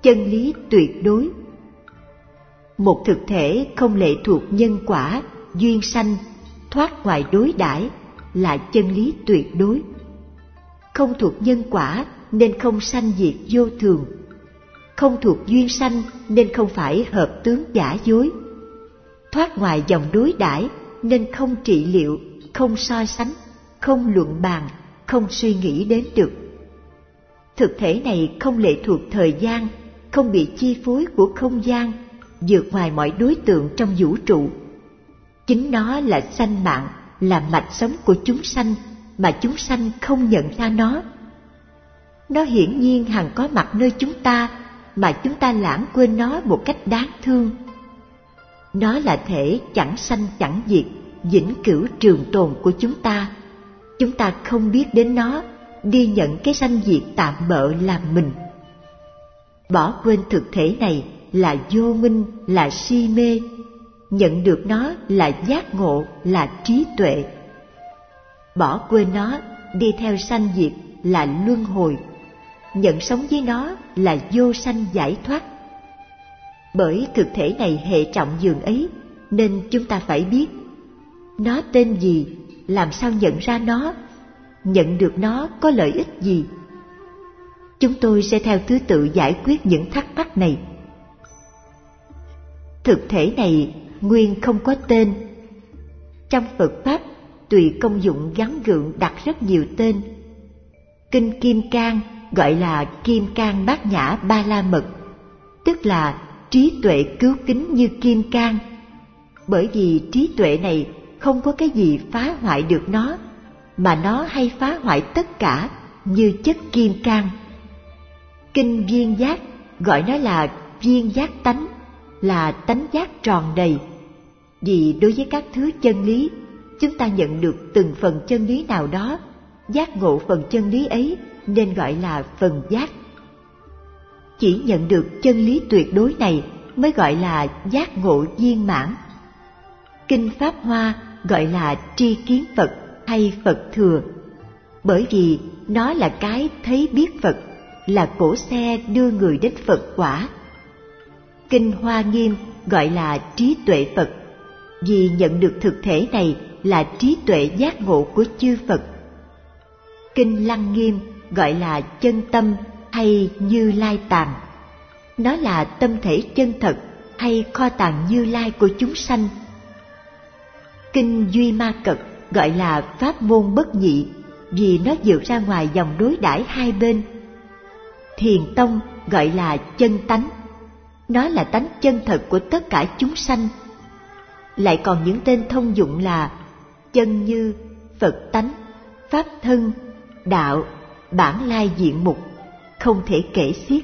chân lý tuyệt đối. Một thực thể không lệ thuộc nhân quả, duyên sanh, thoát ngoài đối đãi là chân lý tuyệt đối. Không thuộc nhân quả nên không sanh diệt vô thường, không thuộc duyên sanh nên không phải hợp tướng giả dối, thoát ngoài dòng đối đãi nên không trị liệu, không so sánh, không luận bàn, không suy nghĩ đến được. Thực thể này không lệ thuộc thời gian, không bị chi phối của không gian, vượt ngoài mọi đối tượng trong vũ trụ. Chính nó là sanh mạng, là mạch sống của chúng sanh mà chúng sanh không nhận ra nó. Nó hiển nhiên hằng có mặt nơi chúng ta mà chúng ta lãng quên nó một cách đáng thương. Nó là thể chẳng sanh chẳng diệt, vĩnh cửu trường tồn của chúng ta. Chúng ta không biết đến nó, đi nhận cái sanh diệt tạm bợ làm mình. Bỏ quên thực thể này là vô minh, là si mê. Nhận được nó là giác ngộ, là trí tuệ. Bỏ quên nó, đi theo sanh diệt là luân hồi. Nhận sống với nó là vô sanh giải thoát. Bởi thực thể này hệ trọng dường ấy, nên chúng ta phải biết nó tên gì, làm sao nhận ra nó, nhận được nó có lợi ích gì. Chúng tôi sẽ theo thứ tự giải quyết những thắc mắc này. Thực thể này nguyên không có tên. Trong Phật Pháp, tùy công dụng gắn gượng đặt rất nhiều tên. Kinh Kim Cang gọi là Kim Cang Bát Nhã Ba La Mật, tức là trí tuệ cứu kính như kim cang. Bởi vì trí tuệ này không có cái gì phá hoại được nó, mà nó hay phá hoại tất cả như chất kim cang. Kinh Viên Giác gọi nó là viên giác tánh, là tánh giác tròn đầy. Vì đối với các thứ chân lý, chúng ta nhận được từng phần chân lý nào đó, giác ngộ phần chân lý ấy nên gọi là phần giác. Chỉ nhận được chân lý tuyệt đối này mới gọi là giác ngộ viên mãn. Kinh Pháp Hoa gọi là tri kiến Phật hay Phật thừa, bởi vì nó là cái thấy biết Phật, là cỗ xe đưa người đến Phật quả. Kinh Hoa Nghiêm gọi là trí tuệ Phật, vì nhận được thực thể này là trí tuệ giác ngộ của chư Phật. Kinh Lăng Nghiêm gọi là chân tâm hay Như Lai tàng, nó là tâm thể chân thật hay kho tàng Như Lai của chúng sanh. Kinh Duy Ma Cật gọi là pháp môn bất nhị, vì nó vượt ra ngoài dòng đối đãi hai bên. Thiền Tông gọi là chân tánh, nó là tánh chân thật của tất cả chúng sanh. Lại còn những tên thông dụng là chân như, Phật tánh, pháp thân, đạo, bản lai diện mục, không thể kể xiết.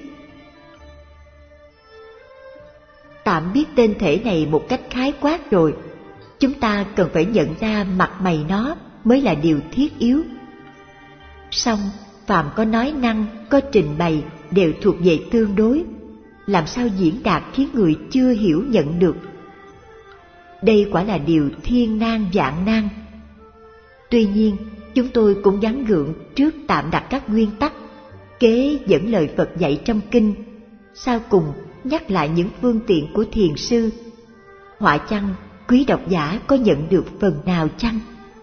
Tạm biết tên thể này một cách khái quát rồi, chúng ta cần phải nhận ra mặt mày nó mới là điều thiết yếu. Song phàm có nói năng, có trình bày đều thuộc về tương đối, làm sao diễn đạt khiến người chưa hiểu nhận được. Đây quả là điều thiên nan vạn nan. Tuy nhiên, chúng tôi cũng gắng gượng trước tạm đặt các nguyên tắc, kế dẫn lời Phật dạy trong kinh, sau cùng nhắc lại những phương tiện của thiền sư. Họa chăng quý độc giả có nhận được phần nào chăng?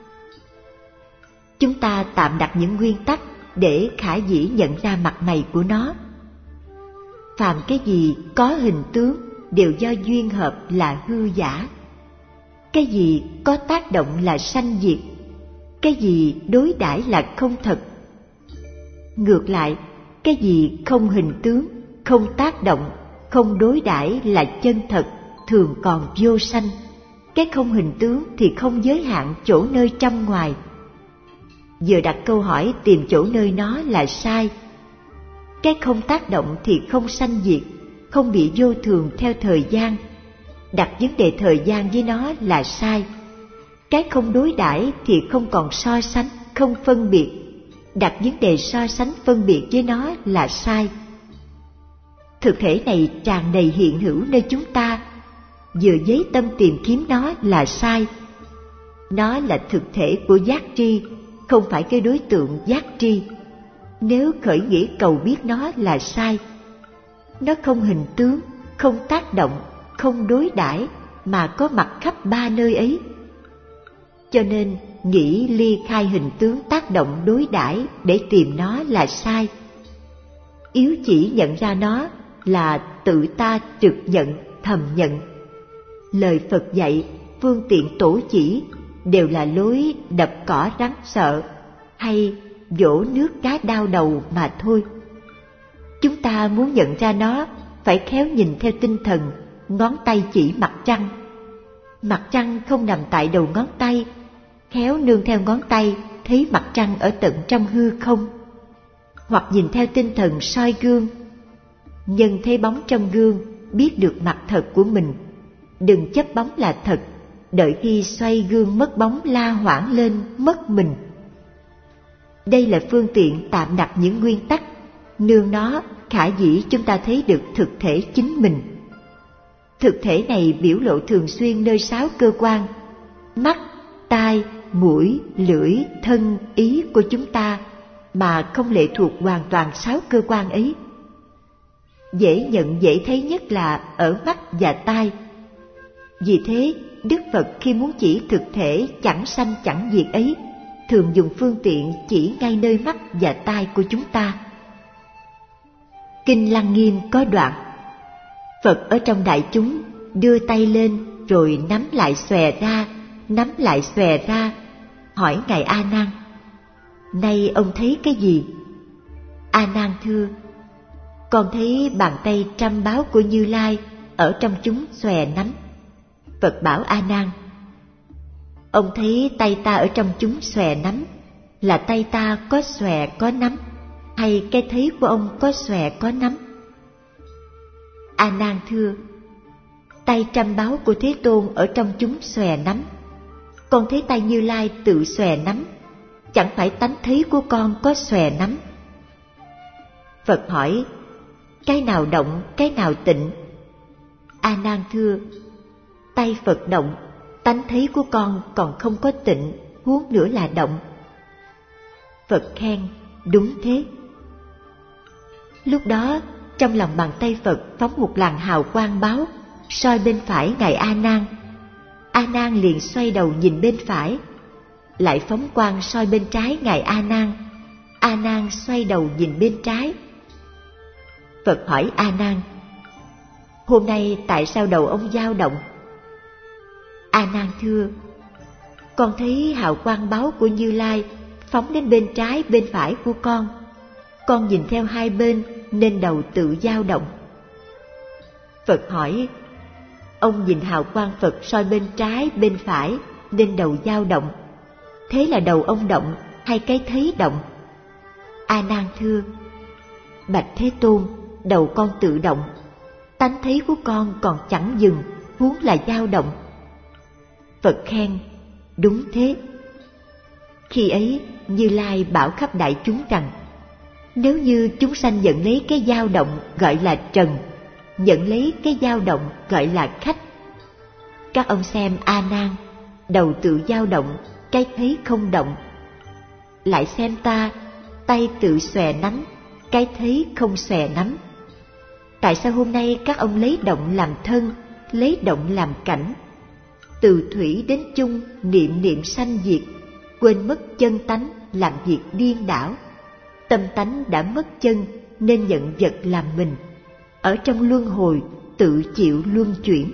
Chúng ta tạm đặt những nguyên tắc để khả dĩ nhận ra mặt mày của nó. Phàm cái gì có hình tướng đều do duyên hợp là hư giả. Cái gì có tác động là sanh diệt. Cái gì đối đãi là không thật. Ngược lại, cái gì không hình tướng, không tác động, không đối đãi là chân thật, thường còn vô sanh. Cái không hình tướng thì không giới hạn chỗ nơi trong ngoài. Vừa đặt câu hỏi tìm chỗ nơi nó là sai. Cái không tác động thì không sanh diệt, không bị vô thường theo thời gian. Đặt vấn đề thời gian với nó là sai. Cái không đối đãi thì không còn so sánh, không phân biệt. Đặt vấn đề so sánh phân biệt với nó là sai. Thực thể này tràn đầy hiện hữu nơi chúng ta, vừa với tâm tìm kiếm nó là sai. Nó là thực thể của giác tri, không phải cái đối tượng giác tri. Nếu khởi nghĩa cầu biết nó là sai. Nó không hình tướng, không tác động, không đối đãi, mà có mặt khắp ba nơi ấy. Cho nên nghĩ ly khai hình tướng tác động đối đãi để tìm nó là sai. Yếu chỉ nhận ra nó là tự ta trực nhận, thầm nhận. Lời Phật dạy, phương tiện tổ chỉ đều là lối đập cỏ rắn sợ hay vỗ nước cá đau đầu mà thôi. Chúng ta muốn nhận ra nó phải khéo nhìn theo tinh thần ngón tay chỉ mặt trăng. Mặt trăng không nằm tại đầu ngón tay, khéo nương theo ngón tay thấy mặt trăng ở tận trong hư không. Hoặc nhìn theo tinh thần soi gương, nhân thấy bóng trong gương biết được mặt thật của mình. Đừng chấp bóng là thật, đợi khi xoay gương mất bóng la hoảng lên mất mình. Đây là phương tiện tạm đặt những nguyên tắc, nương nó khả dĩ chúng ta thấy được thực thể chính mình. Thực thể này biểu lộ thường xuyên nơi 6 cơ quan: mắt, tai, mũi, lưỡi, thân, ý của chúng ta, mà không lệ thuộc hoàn toàn 6 cơ quan ấy. Dễ nhận dễ thấy nhất là ở mắt và tai. Vì thế, Đức Phật khi muốn chỉ thực thể chẳng sanh chẳng diệt ấy, thường dùng phương tiện chỉ ngay nơi mắt và tai của chúng ta. Kinh Lăng Nghiêm có đoạn: Phật ở trong đại chúng đưa tay lên rồi nắm lại xòe ra, nắm lại xòe ra, hỏi Ngài A Nan: Nay ông thấy cái gì? A Nan thưa: Con thấy bàn tay trăm báo của Như Lai ở trong chúng xòe nắm. Phật bảo A Nan: Ông thấy tay ta ở trong chúng xòe nắm, là tay ta có xòe có nắm, hay cái thấy của ông có xòe có nắm? A Nan thưa: Tay trăm báo của Thế Tôn ở trong chúng xòe nắm. Con thấy tay Như Lai tự xòe nắm, chẳng phải tánh thấy của con có xòe nắm. Phật hỏi: Cái nào động, cái nào tịnh? A Nan thưa: Tay Phật động, tánh thấy của con còn không có tịnh, huống nữa là động. Phật khen: Đúng thế. Lúc đó trong lòng bàn tay Phật phóng một làn hào quang báo, soi bên phải Ngài A Nan. A Nan liền xoay đầu nhìn bên phải, lại phóng quang soi bên trái Ngài A Nan. A Nan xoay đầu nhìn bên trái. Phật hỏi A Nan: Hôm nay tại sao đầu ông dao động? A Nan thưa: Con thấy hào quang báo của Như Lai phóng đến bên trái bên phải của con nhìn theo hai bên nên đầu tự dao động. Phật hỏi: Ông nhìn hào quang Phật soi bên trái bên phải nên đầu dao động, thế là đầu ông động hay cái thấy động? A Nan thưa: Bạch Thế Tôn, đầu con tự động, tánh thấy của con còn chẳng dừng, huống là dao động. Phật khen: Đúng thế. Khi ấy Như Lai bảo khắp đại chúng rằng: Nếu như chúng sanh nhận lấy cái dao động gọi là trần, nhận lấy cái dao động gọi là khách. Các ông xem A Nan, đầu tự dao động, cái thấy không động. Lại xem ta, tay tự xòe nắm, cái thấy không xòe nắm. Tại sao hôm nay các ông lấy động làm thân, lấy động làm cảnh? Từ thủy đến chung niệm niệm sanh diệt, quên mất chân tánh làm việc điên đảo. Tâm tánh đã mất chân nên nhận vật làm mình, ở trong luân hồi tự chịu luân chuyển.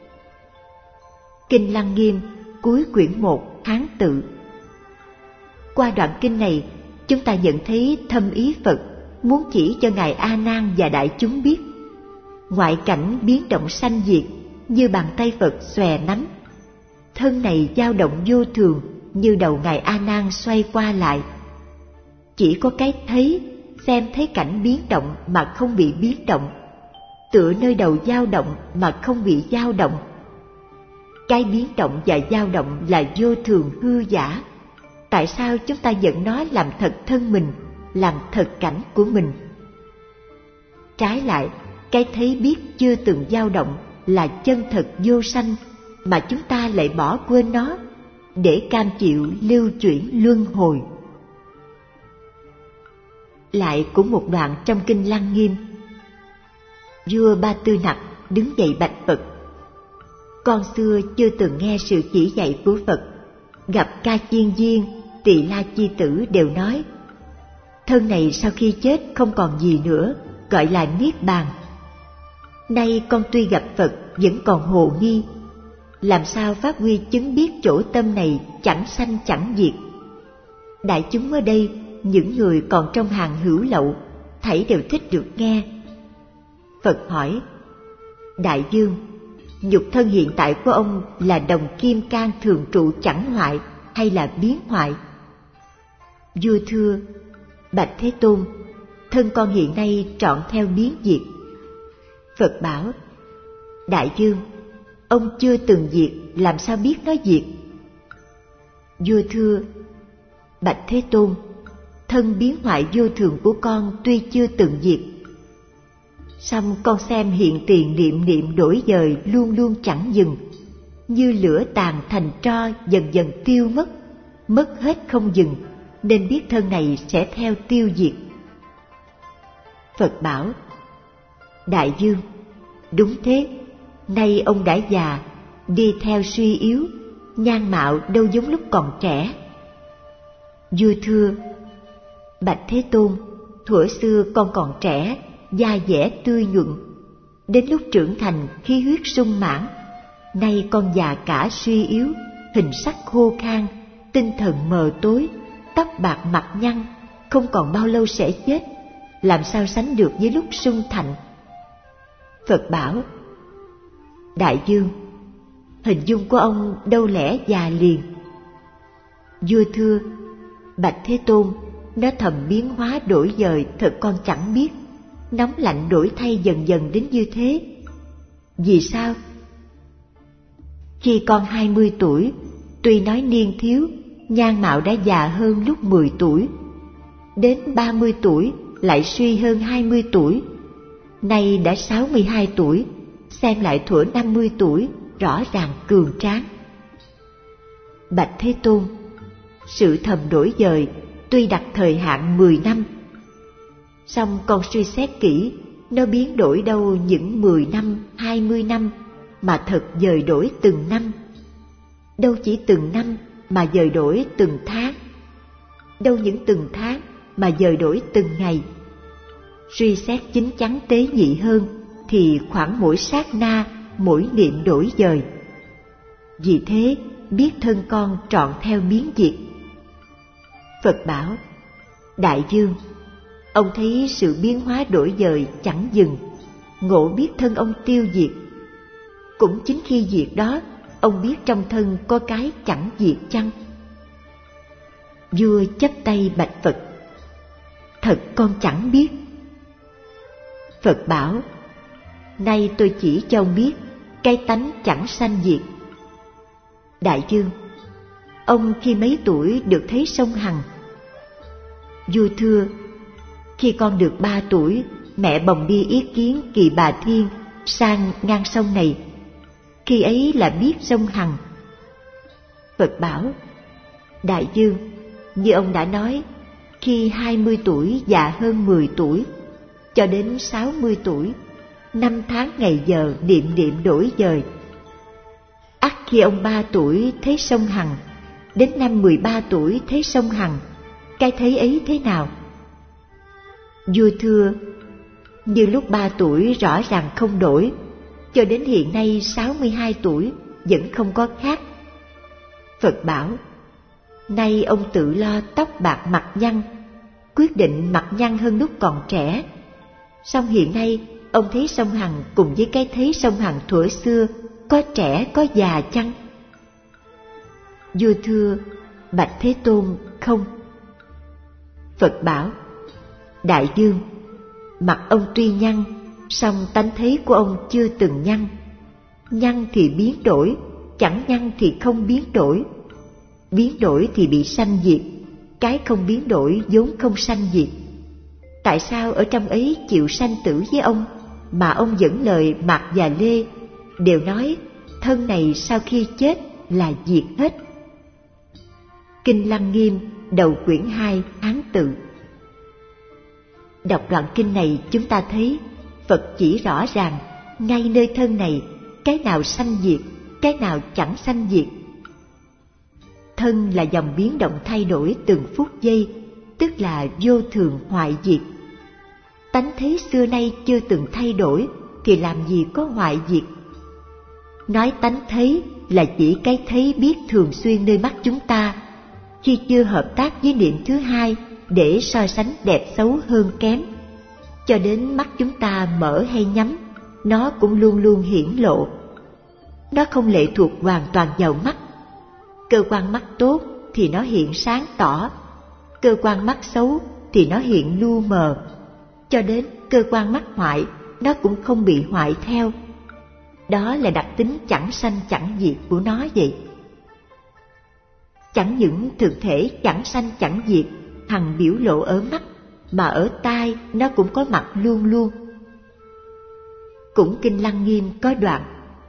Kinh Lăng Nghiêm, cuối quyển 1, Hán tự. Qua đoạn kinh này, chúng ta nhận thấy thâm ý Phật muốn chỉ cho Ngài A Nan và đại chúng biết, ngoại cảnh biến động sanh diệt như bàn tay Phật xòe nắm, thân này dao động vô thường như đầu Ngài A Nan xoay qua lại. Chỉ có cái thấy, xem thấy cảnh biến động mà không bị biến động, tựa nơi đầu dao động mà không bị dao động. Cái biến động và dao động là vô thường hư giả. Tại sao chúng ta nhận nó làm thật thân mình, làm thật cảnh của mình? Trái lại, cái thấy biết chưa từng dao động là chân thật vô sanh, mà chúng ta lại bỏ quên nó để cam chịu lưu chuyển luân hồi. Lại cũng một đoạn trong Kinh Lăng Nghiêm: Vua Ba Tư Nặc đứng dậy bạch Phật: con xưa chưa từng nghe sự chỉ dạy của Phật, gặp Ca Chiên Viên, Tỳ La Chi Tử đều nói thân này sau khi chết không còn gì nữa, gọi là niết bàn. Nay con tuy gặp Phật vẫn còn hồ nghi, làm sao phát huy chứng biết chỗ tâm này chẳng sanh chẳng diệt. Đại chúng ở đây, những người còn trong hàng hữu lậu, thảy đều thích được nghe. Phật hỏi: đại vương, nhục thân hiện tại của ông là đồng kim cang thường trụ chẳng hoại hay là biến hoại? Vua thưa: bạch Thế Tôn, thân con hiện nay trọn theo biến diệt. Phật bảo: đại vương, ông chưa từng diệt, làm sao biết nó diệt? Vua thưa: bạch Thế Tôn, thân biến hoại vô thường của con tuy chưa từng diệt, song con xem hiện tiền niệm niệm đổi dời luôn luôn chẳng dừng, như lửa tàn thành tro dần dần tiêu mất hết không dừng, nên biết thân này sẽ theo tiêu diệt. Phật bảo: đại vương, đúng thế, nay ông đã già, đi theo suy yếu, nhan mạo đâu giống lúc còn trẻ. Vua thưa: bạch Thế Tôn, thuở xưa con còn trẻ, da dẻ tươi nhuận, đến lúc trưởng thành khí huyết sung mãn. Nay con già cả suy yếu, hình sắc khô khan, tinh thần mờ tối, tóc bạc mặt nhăn, không còn bao lâu sẽ chết, làm sao sánh được với lúc sung thạnh? Phật bảo: đại vương, hình dung của ông đâu lẽ già liền. Vua thưa: bạch Thế Tôn, nó thầm biến hóa đổi dời, thật con chẳng biết. Nóng lạnh đổi thay dần dần đến như thế. Vì sao? Khi con 20 tuổi, tuy nói niên thiếu, nhan mạo đã già hơn lúc 10 tuổi. Đến 30 tuổi lại suy hơn 20 tuổi. Nay đã 62 tuổi, xem lại thuở 50 tuổi, rõ ràng cường tráng. Bạch Thế Tôn, sự thầm đổi dời tuy đặt thời hạn 10 năm, song con suy xét kỹ, nó biến đổi đâu những 10 năm, 20 năm, mà thật dời đổi từng năm. Đâu chỉ từng năm mà dời đổi từng tháng. Đâu những từng tháng mà dời đổi từng ngày. Suy xét chín chắn tế nhị hơn thì khoảng mỗi sát na, mỗi niệm đổi dời. Vì thế biết thân con trọn theo biến diệt. Phật bảo: đại vương, ông thấy sự biến hóa đổi dời chẳng dừng, ngộ biết thân ông tiêu diệt. Cũng chính khi diệt đó, ông biết trong thân có cái chẳng diệt chăng? Vua chắp tay bạch Phật: thật con chẳng biết. Phật bảo: nay tôi chỉ cho ông biết cái tánh chẳng sanh diệt. Đại vương, ông khi mấy tuổi được thấy sông Hằng? Vua thưa: khi con được 3 tuổi, mẹ bồng đi yết kiến Kỳ Bà Thiên sang ngang sông này. Khi ấy là biết sông Hằng. Phật bảo: đại vương, như ông đã nói, khi 20 tuổi già hơn 10 tuổi, cho đến 60 tuổi, 5 tháng ngày giờ niệm niệm đổi dời. Ắt khi ông 3 tuổi thấy sông Hằng, đến năm 13 tuổi thấy sông Hằng, cái thấy ấy thế nào? Vua thưa: như lúc 3 tuổi rõ ràng không đổi, cho đến hiện nay 62 tuổi vẫn không có khác. Phật bảo: nay ông tự lo tóc bạc mặt nhăn, quyết định mặt nhăn hơn lúc còn trẻ. Song hiện nay ông thấy sông Hằng cùng với cái thấy sông Hằng thuở xưa có trẻ có già chăng? Vua thưa: bạch Thế Tôn, không. Phật bảo: đại vương, mặt ông tuy nhăn, song tánh thấy của ông chưa từng nhăn. Nhăn thì biến đổi, chẳng nhăn thì không biến đổi. Biến đổi thì bị sanh diệt, cái không biến đổi vốn không sanh diệt. Tại sao ở trong ấy chịu sanh tử với ông, mà ông dẫn lời Mạc và Lê đều nói thân này sau khi chết là diệt hết? Kinh Lăng Nghiêm đầu quyển 2 án tự. Đọc đoạn kinh này chúng ta thấy Phật chỉ rõ ràng ngay nơi thân này, cái nào sanh diệt, cái nào chẳng sanh diệt. Thân là dòng biến động thay đổi từng phút giây, tức là vô thường hoại diệt. Tánh thấy xưa nay chưa từng thay đổi thì làm gì có hoại diệt. Nói tánh thấy là chỉ cái thấy biết thường xuyên nơi mắt chúng ta, khi chưa hợp tác với niệm thứ hai để so sánh đẹp xấu hơn kém. Cho đến mắt chúng ta mở hay nhắm, nó cũng luôn luôn hiển lộ. Nó không lệ thuộc hoàn toàn vào mắt. Cơ quan mắt tốt thì nó hiện sáng tỏ, cơ quan mắt xấu thì nó hiện lu mờ. Cho đến cơ quan mắt hoại, nó cũng không bị hoại theo. Đó là đặc tính chẳng sanh chẳng diệt của nó vậy. Chẳng những thực thể chẳng sanh chẳng diệt hằng biểu lộ ở mắt, mà ở tai nó cũng có mặt luôn luôn. Cũng Kinh Lăng Nghiêm có đoạn: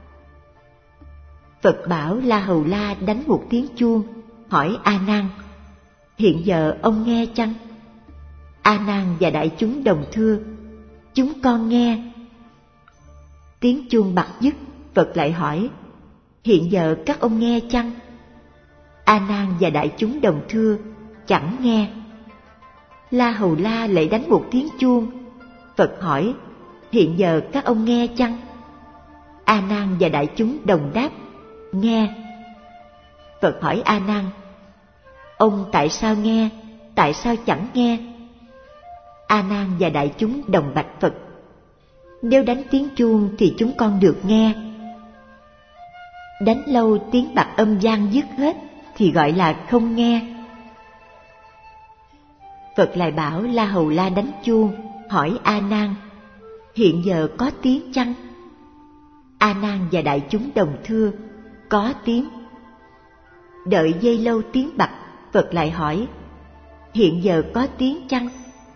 Phật bảo La Hầu La đánh một tiếng chuông, hỏi A Nan: hiện giờ ông nghe chăng? A Nan và đại chúng đồng thưa: chúng con nghe. Tiếng chuông bặt dứt, Phật lại hỏi: hiện giờ các ông nghe chăng? A Nan và đại chúng đồng thưa: chẳng nghe. La Hầu La lại đánh một tiếng chuông. Phật hỏi: hiện giờ các ông nghe chăng? A Nan và đại chúng đồng đáp: nghe. Phật hỏi A Nan: ông tại sao nghe, tại sao chẳng nghe? A Nan và đại chúng đồng bạch Phật: nếu đánh tiếng chuông thì chúng con được nghe. Đánh lâu tiếng bạc âm vang dứt hết thì gọi là không nghe. Phật lại bảo La Hầu La đánh chuông, hỏi A Nan: hiện giờ có tiếng chăng? A Nan và đại chúng đồng thưa: có tiếng. Đợi giây lâu tiếng bặt, Phật lại hỏi: hiện giờ có tiếng chăng?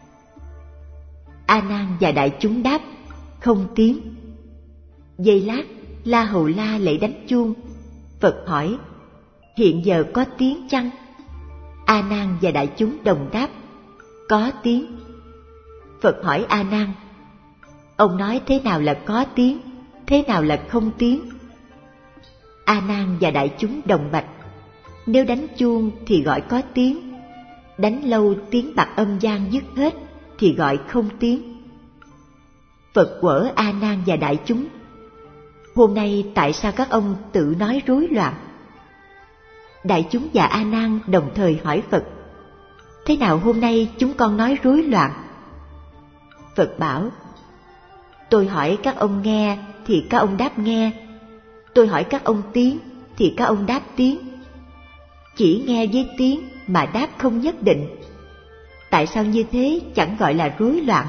A Nan và đại chúng đáp: không tiếng. Giây lát, La Hầu La lại đánh chuông. Phật hỏi: hiện giờ có tiếng chăng? A Nan và đại chúng đồng đáp: có tiếng. Phật hỏi A Nan: ông nói thế nào là có tiếng, thế nào là không tiếng? A Nan và đại chúng đồng bạch: nếu đánh chuông thì gọi có tiếng, đánh lâu tiếng bạc âm vang dứt hết thì gọi không tiếng. Phật quở A Nan và đại chúng: hôm nay tại sao các ông tự nói rối loạn? Đại chúng và A Nan đồng thời hỏi Phật: thế nào hôm nay chúng con nói rối loạn? Phật bảo: tôi hỏi các ông nghe thì các ông đáp nghe, tôi hỏi các ông tiếng thì các ông đáp tiếng. Chỉ nghe với tiếng mà đáp không nhất định. Tại sao như thế chẳng gọi là rối loạn?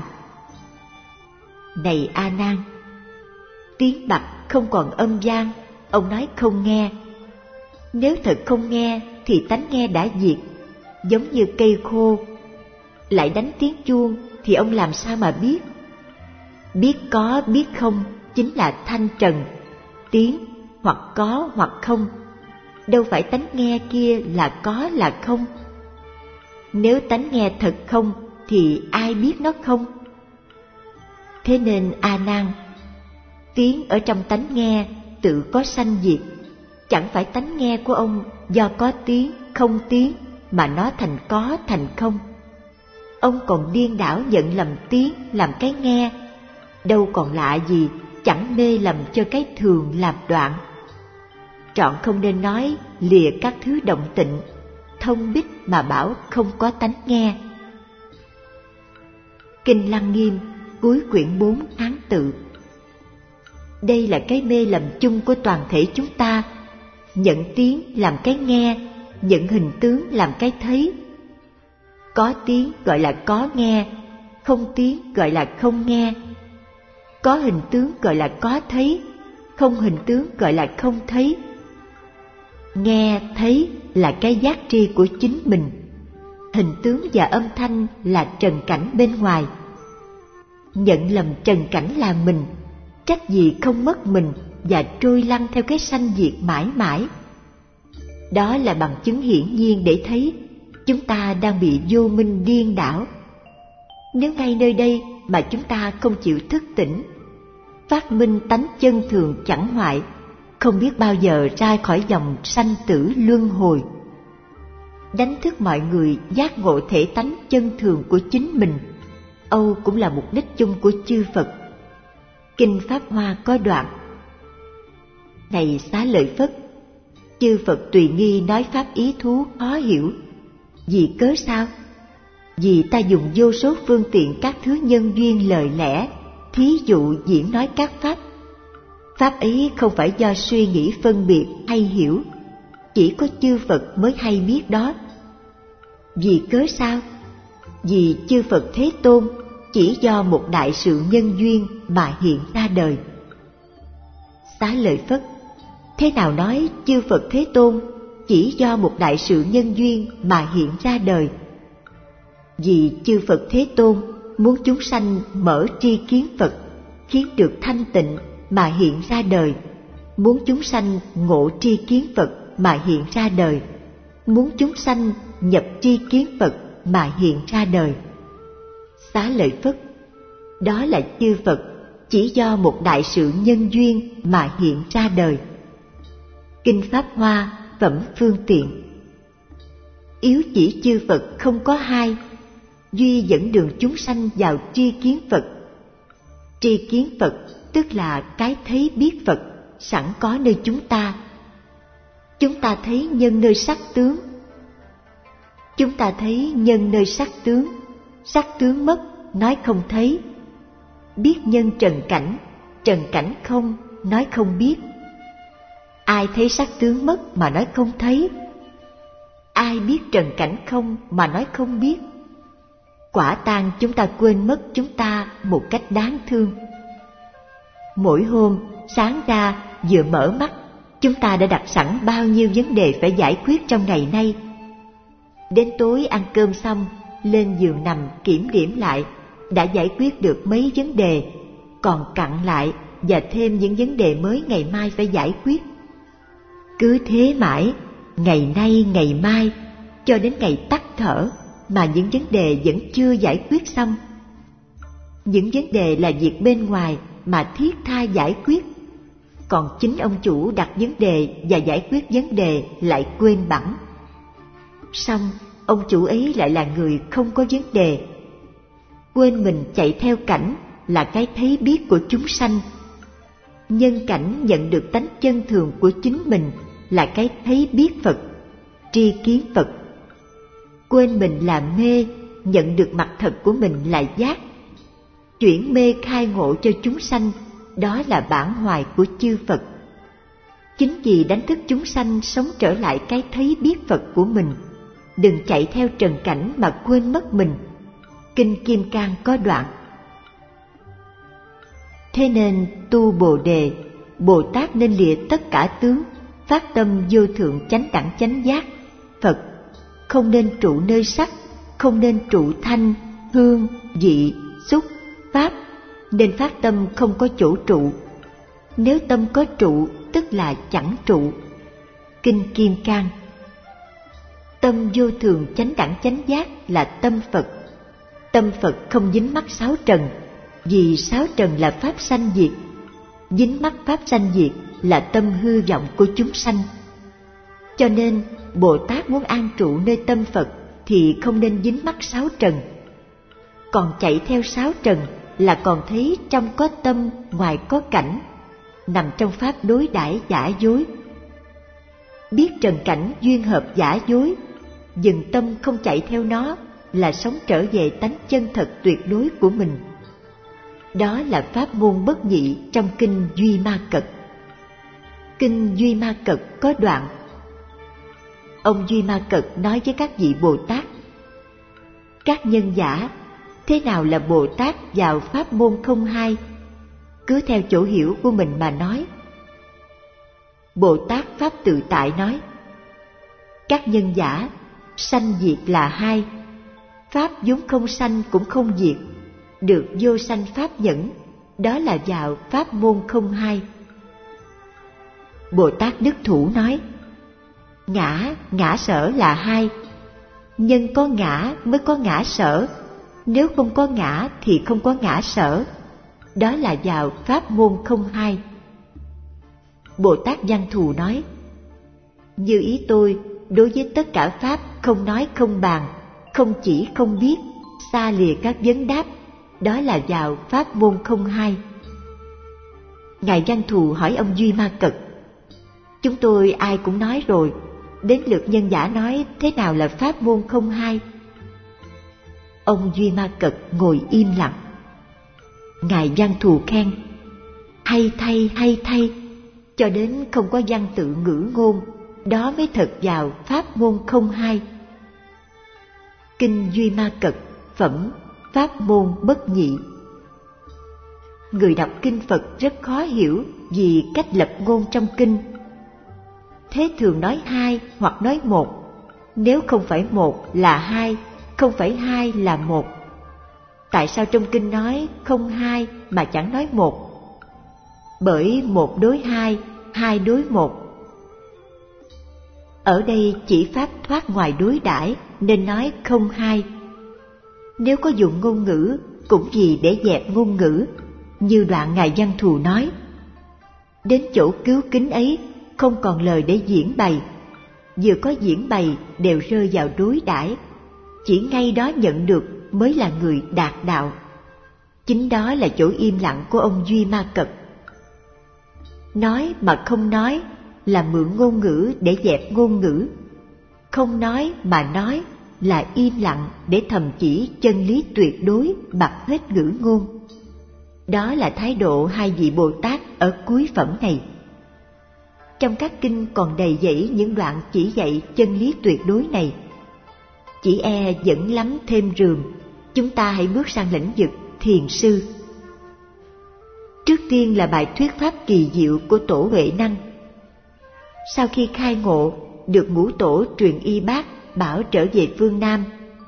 Này A Nan, tiếng bặt không còn âm vang, ông nói không nghe. Nếu thật không nghe thì tánh nghe đã diệt, giống như cây khô. Lại đánh tiếng chuông thì ông làm sao mà biết? Biết có biết không chính là thanh trần, tiếng hoặc có hoặc không. Đâu phải tánh nghe kia là có là không. Nếu tánh nghe thật không thì ai biết nó không? Thế nên A Nan, tiếng ở trong tánh nghe tự có sanh diệt. Chẳng phải tánh nghe của ông do có tiếng không tiếng mà nó thành có thành không. Ông còn điên đảo nhận lầm tiếng làm cái nghe. Đâu còn lạ gì, chẳng mê lầm cho cái thường làm đoạn. Trọn không nên nói lìa các thứ động tịnh, thông bích mà bảo không có tánh nghe. Kinh Lăng Nghiêm, cuối quyển 4 án tự. Đây là cái mê lầm chung của toàn thể chúng ta. Nhận tiếng làm cái nghe, nhận hình tướng làm cái thấy. Có tiếng gọi là có nghe, không tiếng gọi là không nghe. Có hình tướng gọi là có thấy, không hình tướng gọi là không thấy. Nghe, thấy là cái giác tri của chính mình. Hình tướng và âm thanh là trần cảnh bên ngoài. Nhận lầm trần cảnh là mình, trách gì không mất mình và trôi lăn theo cái sanh diệt mãi mãi. Đó là bằng chứng hiển nhiên để thấy chúng ta đang bị vô minh điên đảo. Nếu ngay nơi đây mà chúng ta không chịu thức tỉnh, phát minh tánh chân thường chẳng hoại, không biết bao giờ ra khỏi dòng sanh tử luân hồi. Đánh thức mọi người giác ngộ thể tánh chân thường của chính mình, âu cũng là mục đích chung của chư Phật. Kinh Pháp Hoa có đoạn: Này Xá Lợi Phất, chư Phật tùy nghi nói pháp ý thú khó hiểu. Vì cớ sao? Vì ta dùng vô số phương tiện các thứ nhân duyên lời lẽ, thí dụ diễn nói các pháp. Pháp ấy không phải do suy nghĩ phân biệt hay hiểu, chỉ có chư Phật mới hay biết đó. Vì cớ sao? Vì chư Phật Thế Tôn chỉ do một đại sự nhân duyên mà hiện ra đời. Xá Lợi Phất, thế nào nói chư Phật Thế Tôn chỉ do một đại sự nhân duyên mà hiện ra đời? Vì chư Phật Thế Tôn muốn chúng sanh mở tri kiến Phật, khiến được thanh tịnh mà hiện ra đời, muốn chúng sanh ngộ tri kiến Phật mà hiện ra đời, muốn chúng sanh nhập tri kiến Phật mà hiện ra đời. Xá Lợi Phất, đó là chư Phật chỉ do một đại sự nhân duyên mà hiện ra đời. Kinh Pháp Hoa Phẩm Phương Tiện. Yếu chỉ chư Phật không có hai, duy dẫn đường chúng sanh vào tri kiến Phật. Tri kiến Phật tức là cái thấy biết Phật sẵn có nơi chúng ta. Chúng ta thấy nhân nơi sắc tướng. Chúng ta thấy nhân nơi sắc tướng mất, nói không thấy. Biết nhân trần cảnh không, nói không biết. Ai thấy sắc tướng mất mà nói không thấy? Ai biết trần cảnh không mà nói không biết? Quả tang chúng ta quên mất chúng ta một cách đáng thương. Mỗi hôm sáng ra vừa mở mắt, chúng ta đã đặt sẵn bao nhiêu vấn đề phải giải quyết trong ngày nay. Đến tối ăn cơm xong, lên giường nằm kiểm điểm lại, đã giải quyết được mấy vấn đề, còn cặn lại và thêm những vấn đề mới ngày mai phải giải quyết. Cứ thế mãi, ngày nay ngày mai, cho đến ngày tắt thở mà những vấn đề vẫn chưa giải quyết xong. Những vấn đề là việc bên ngoài mà thiết tha giải quyết, còn chính ông chủ đặt vấn đề và giải quyết vấn đề lại quên bẵng. Xong, ông chủ ấy lại là người không có vấn đề. Quên mình chạy theo cảnh là cái thấy biết của chúng sanh. Nhân cảnh nhận được tánh chân thường của chính mình là cái thấy biết Phật, tri kiến Phật. Quên mình là mê, nhận được mặt thật của mình là giác. Chuyển mê khai ngộ cho chúng sanh, đó là bản hoài của chư Phật. Chính vì đánh thức chúng sanh sống trở lại cái thấy biết Phật của mình, đừng chạy theo trần cảnh mà quên mất mình. Kinh Kim Cang có đoạn: Thế nên tu Bồ Đề, Bồ Tát nên lìa tất cả tướng, phát tâm vô thượng chánh đẳng chánh giác. Phật không nên trụ nơi sắc, không nên trụ thanh, hương, vị, xúc, pháp, nên phát tâm không có chỗ trụ. Nếu tâm có trụ, tức là chẳng trụ. Kinh Kim Cang. Tâm vô thường chánh đẳng chánh giác là tâm Phật. Tâm Phật không dính mắc sáu trần, vì sáu trần là pháp sanh diệt. Dính mắc pháp sanh diệt là tâm hư vọng của chúng sanh. Cho nên Bồ Tát muốn an trụ nơi tâm Phật thì không nên dính mắc sáu trần. Còn chạy theo sáu trần là còn thấy trong có tâm, ngoài có cảnh, nằm trong pháp đối đãi giả dối. Biết trần cảnh duyên hợp giả dối, dừng tâm không chạy theo nó là sống trở về tánh chân thật tuyệt đối của mình. Đó là pháp môn bất nhị trong kinh Duy Ma Cật. Kinh Duy Ma Cật có đoạn: Ông Duy Ma Cật nói với các vị Bồ Tát: Các nhân giả, thế nào là Bồ Tát vào pháp môn không hai? Cứ theo chỗ hiểu của mình mà nói. Bồ Tát Pháp Tự Tại nói: Các nhân giả, sanh diệt là hai. Pháp vốn không sanh cũng không diệt, được vô sanh pháp nhẫn, đó là vào pháp môn không hai. Bồ Tát Đức Thủ nói: Ngã, ngã sở là hai. Nhân có ngã mới có ngã sở, nếu không có ngã thì không có ngã sở. Đó là vào pháp môn không hai. Bồ Tát Văn Thù nói, như ý tôi, đối với tất cả pháp không nói không bàn, không chỉ không biết, xa lìa các vấn đáp, đó là vào pháp môn không hai. Ngài Văn Thù hỏi ông Duy Ma Cật, chúng tôi ai cũng nói rồi, đến lượt nhân giả nói thế nào là pháp môn không hai. Ông Duy Ma Cật ngồi im lặng. Ngài Văn Thù khen, hay thay, cho đến không có văn tự ngữ ngôn, đó mới thật vào pháp môn không hai. Kinh Duy Ma Cật, phẩm pháp môn bất nhị. Người đọc kinh Phật rất khó hiểu vì cách lập ngôn trong kinh. Thế thường nói hai hoặc nói một, nếu không phải một là hai, không phải hai là một. Tại sao trong kinh nói không hai mà chẳng nói một? Bởi một đối hai, hai đối một. Ở đây chỉ pháp thoát ngoài đối đãi nên nói không hai. Nếu có dùng ngôn ngữ cũng vì để dẹp ngôn ngữ, như đoạn Ngài Văn Thù nói. Đến chỗ cứu kính ấy không còn lời để diễn bày, vừa có diễn bày đều rơi vào đối đãi, chỉ ngay đó nhận được mới là người đạt đạo. Chính đó là chỗ im lặng của ông Duy Ma Cật. Nói mà không nói là mượn ngôn ngữ để dẹp ngôn ngữ, không nói mà nói là im lặng để thầm chỉ chân lý tuyệt đối bặt hết ngữ ngôn. Đó là thái độ hai vị Bồ Tát ở cuối phẩm này. Trong các kinh còn đầy dẫy những đoạn chỉ dạy chân lý tuyệt đối này. Chỉ e vẫn lắm thêm rườm, chúng ta hãy bước sang lĩnh vực thiền sư. Trước tiên là bài thuyết pháp kỳ diệu của Tổ Huệ Năng. Sau khi khai ngộ, được ngũ tổ truyền y bác bảo trở về phương Nam.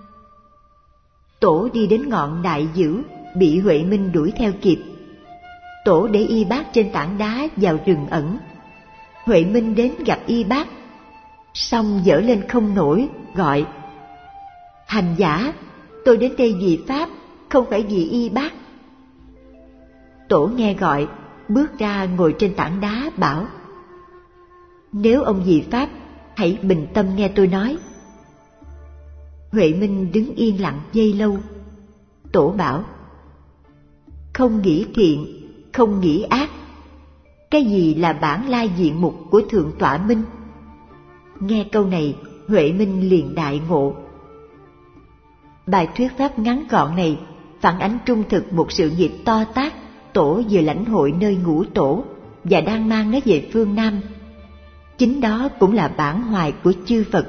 Tổ đi đến ngọn Đại Dữ, bị Huệ Minh đuổi theo kịp. Tổ để y bác trên tảng đá vào rừng ẩn. Huệ Minh đến gặp y bác, xong dở lên không nổi, gọi: hành giả, tôi đến đây vì pháp, không phải vì y bác. Tổ nghe gọi, bước ra ngồi trên tảng đá bảo: nếu ông vì pháp, hãy bình tâm nghe tôi nói. Huệ Minh đứng yên lặng giây lâu. Tổ bảo: không nghĩ thiện, không nghĩ ác, cái gì là bản lai diện mục của Thượng Tọa Minh? Nghe câu này, Huệ Minh liền đại ngộ. Bài thuyết pháp ngắn gọn này phản ánh trung thực một sự nghiệp to tát Tổ vừa lãnh hội nơi ngũ tổ và đang mang nó về phương Nam. Chính đó cũng là bản hoài của chư Phật.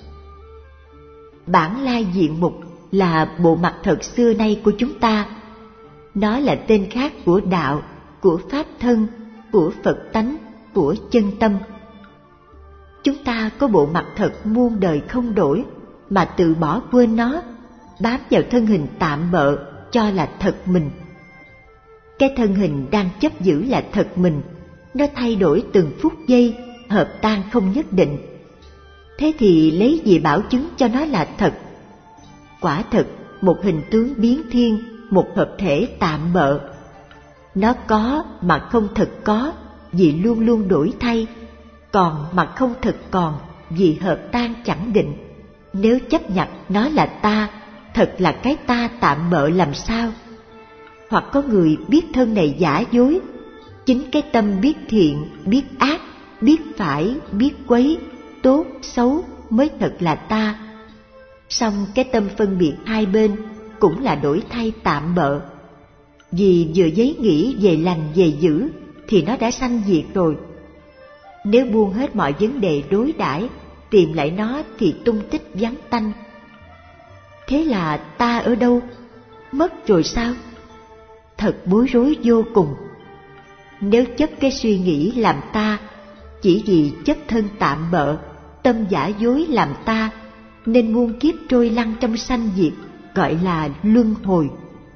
Bản lai diện mục là bộ mặt thật xưa nay của chúng ta. Nó là tên khác của đạo, của pháp thân, của Phật tánh, của chân tâm. Chúng ta có bộ mặt thật muôn đời không đổi mà tự bỏ quên nó, bám vào thân hình tạm bợ cho là thật mình. Cái thân hình đang chấp giữ là thật mình, nó thay đổi từng phút giây, hợp tan không nhất định. Thế thì lấy gì bảo chứng cho nó là thật? Quả thật, một hình tướng biến thiên, một hợp thể tạm bợ. Nó có mà không thật có, vì luôn luôn đổi thay, còn mà không thật còn, vì hợp tan chẳng định. Nếu chấp nhận nó là ta, thật là cái ta tạm bợ làm sao? Hoặc có người biết thân này giả dối, chính cái tâm biết thiện, biết ác, biết phải, biết quấy, tốt, xấu mới thật là ta. Song cái tâm phân biệt hai bên cũng là đổi thay tạm bợ. Vì vừa giấy nghĩ về lành về dữ thì nó đã sanh diệt rồi. Nếu buông hết mọi vấn đề đối đãi, tìm lại nó thì tung tích vắng tanh. Thế là ta ở đâu? Mất rồi sao? Thật bối rối vô cùng. Nếu chấp cái suy nghĩ làm ta, chỉ vì chấp thân tạm bợ, tâm giả dối làm ta, nên muôn kiếp trôi lăn trong sanh diệt, gọi là luân hồi.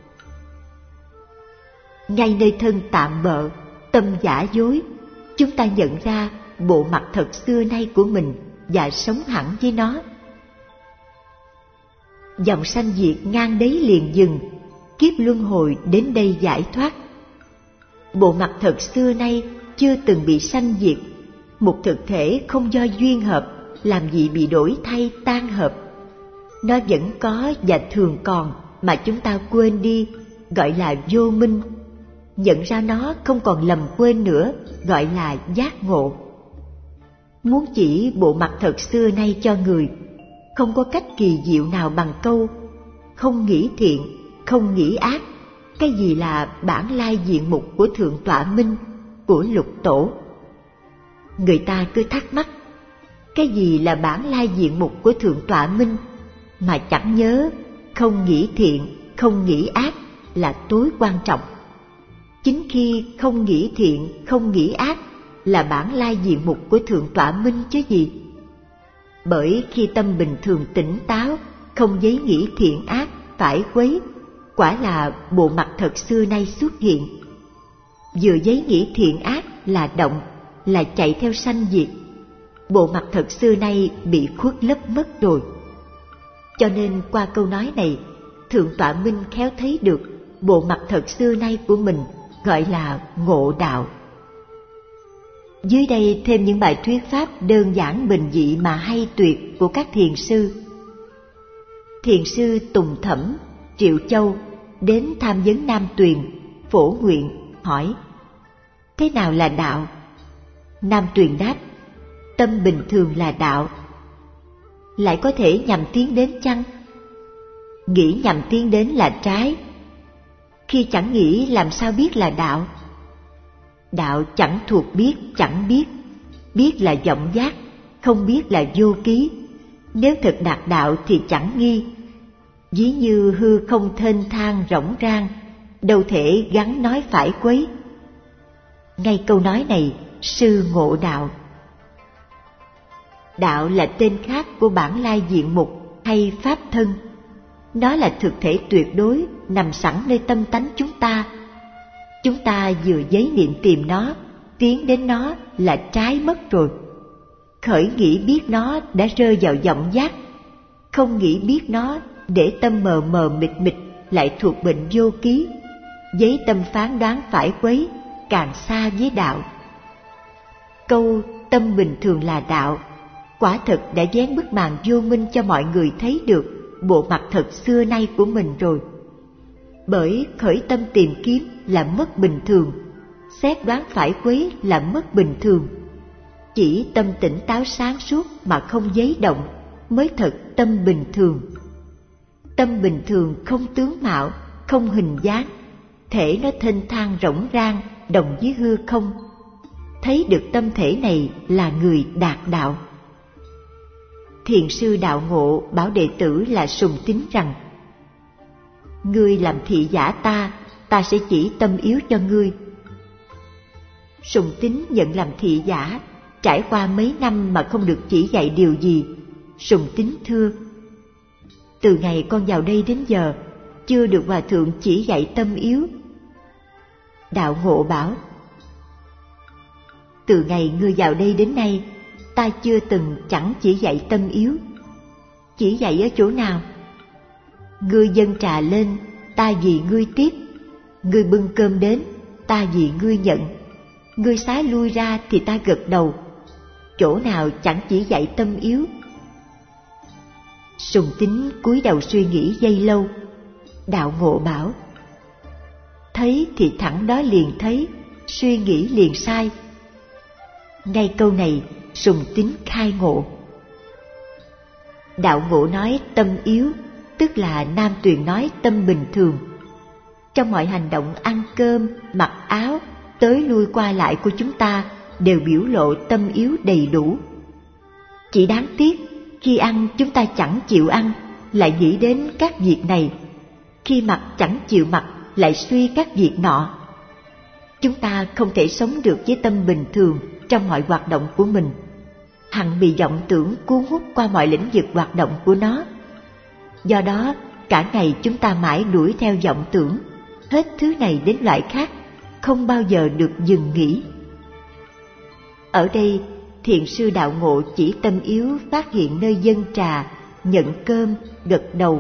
Ngay nơi thân tạm bợ, tâm giả dối, chúng ta nhận ra bộ mặt thật xưa nay của mình và sống hẳn với nó. dòng sanh diệt ngang đấy liền dừng, kiếp luân hồi đến đây giải thoát. Bộ mặt thật xưa nay chưa từng bị sanh diệt, một thực thể không do duyên hợp, làm gì bị đổi thay tan hợp. Nó vẫn có và thường còn mà chúng ta quên đi, gọi là vô minh. Nhận ra nó không còn lầm quên nữa, gọi là giác ngộ. Muốn chỉ bộ mặt thật xưa nay cho người, không có cách kỳ diệu nào bằng câu không nghĩ thiện, không nghĩ ác. Cái gì là bản lai diện mục của Thượng Tọa Minh, của Lục Tổ? Người ta cứ thắc mắc, cái gì là bản lai diện mục của Thượng Tọa Minh, mà chẳng nhớ không nghĩ thiện, không nghĩ ác là tối quan trọng. Chính khi không nghĩ thiện, không nghĩ ác là bản lai diện mục của Thượng Tọa Minh chứ gì. Bởi khi tâm bình thường tỉnh táo, không giấy nghĩ thiện ác, phải quấy, quả là bộ mặt thật xưa nay xuất hiện. Vừa giấy nghĩ thiện ác là động, là chạy theo sanh diệt. Bộ mặt thật xưa nay bị khuất lấp mất rồi. Cho nên qua câu nói này, Thượng Tọa Minh khéo thấy được bộ mặt thật xưa nay của mình gọi là ngộ đạo. Dưới đây thêm những bài thuyết pháp đơn giản bình dị mà hay tuyệt của các thiền sư. Thiền sư Tùng Thẩm, Triệu Châu đến tham vấn Nam Tuyền, Phổ Nguyện, hỏi: thế nào là đạo? Nam Tuyền đáp: tâm bình thường là đạo. Lại có thể nhằm tiến đến chăng? Nghĩ nhằm tiến đến là trái. Khi chẳng nghĩ làm sao biết là đạo? Đạo chẳng thuộc biết, chẳng biết. Biết là vọng giác, không biết là vô ký. Nếu thật đạt đạo thì chẳng nghi. Ví như hư không thênh thang rỗng rang, đâu thể gắn nói phải quấy. Ngay câu nói này, sư ngộ đạo. Đạo là tên khác của bản lai diện mục hay pháp thân. Nó là thực thể tuyệt đối nằm sẵn nơi tâm tánh chúng ta. Chúng ta vừa giấy niệm tìm nó, tiến đến nó là trái mất rồi. Khởi nghĩ biết nó đã rơi vào vọng giác. Không nghĩ biết nó để tâm mờ mờ mịt mịt lại thuộc bệnh vô ký. Giấy tâm phán đoán phải quấy, càng xa với đạo. Câu tâm bình thường là đạo quả thật đã vén bức màn vô minh cho mọi người thấy được bộ mặt thật xưa nay của mình rồi. Bởi khởi tâm tìm kiếm là mất bình thường, xét đoán phải quấy là mất bình thường. Chỉ tâm tỉnh táo sáng suốt mà không giấy động mới thật tâm bình thường. Tâm bình thường không tướng mạo, không hình dáng, thể nó thênh thang rỗng rang, đồng với hư không. Thấy được tâm thể này là người đạt đạo. Thiền sư Đạo Ngộ bảo đệ tử là Sùng Tín rằng: ngươi làm thị giả ta sẽ chỉ tâm yếu cho ngươi. Sùng Tín nhận làm thị giả, trải qua mấy năm mà không được chỉ dạy điều gì. Sùng Tín thưa: từ ngày con vào đây đến giờ, chưa được hòa thượng chỉ dạy tâm yếu. Đạo Ngộ bảo: từ ngày ngươi vào đây đến nay, ta chưa từng chẳng chỉ dạy tâm yếu. Chỉ dạy ở chỗ nào? Ngươi dâng trà lên, ta vì ngươi tiếp. Ngươi bưng cơm đến, ta vì ngươi nhận. Ngươi xá lui ra thì ta gật đầu. Chỗ nào chẳng chỉ dạy tâm yếu. Sùng Tín cúi đầu suy nghĩ giây lâu. Đạo Ngộ bảo: thấy thì thẳng đó liền thấy, suy nghĩ liền sai. Ngay câu này Sùng Tín khai ngộ. Đạo Ngộ nói tâm yếu, tức là Nam Tuyền nói tâm bình thường. Trong mọi hành động ăn cơm, mặc áo, tới lui qua lại của chúng ta đều biểu lộ tâm yếu đầy đủ. Chỉ đáng tiếc, khi ăn chúng ta chẳng chịu ăn, lại nghĩ đến các việc này. Khi mặc chẳng chịu mặc, lại suy các việc nọ. Chúng ta không thể sống được với tâm bình thường trong mọi hoạt động của mình, hằng bị vọng tưởng cuốn hút qua mọi lĩnh vực hoạt động của nó. Do đó, cả ngày chúng ta mãi đuổi theo vọng tưởng, hết thứ này đến loại khác, không bao giờ được dừng nghỉ. Ở đây, thiền sư Đạo Ngộ chỉ tâm yếu phát hiện nơi dâng trà, nhận cơm, gật đầu,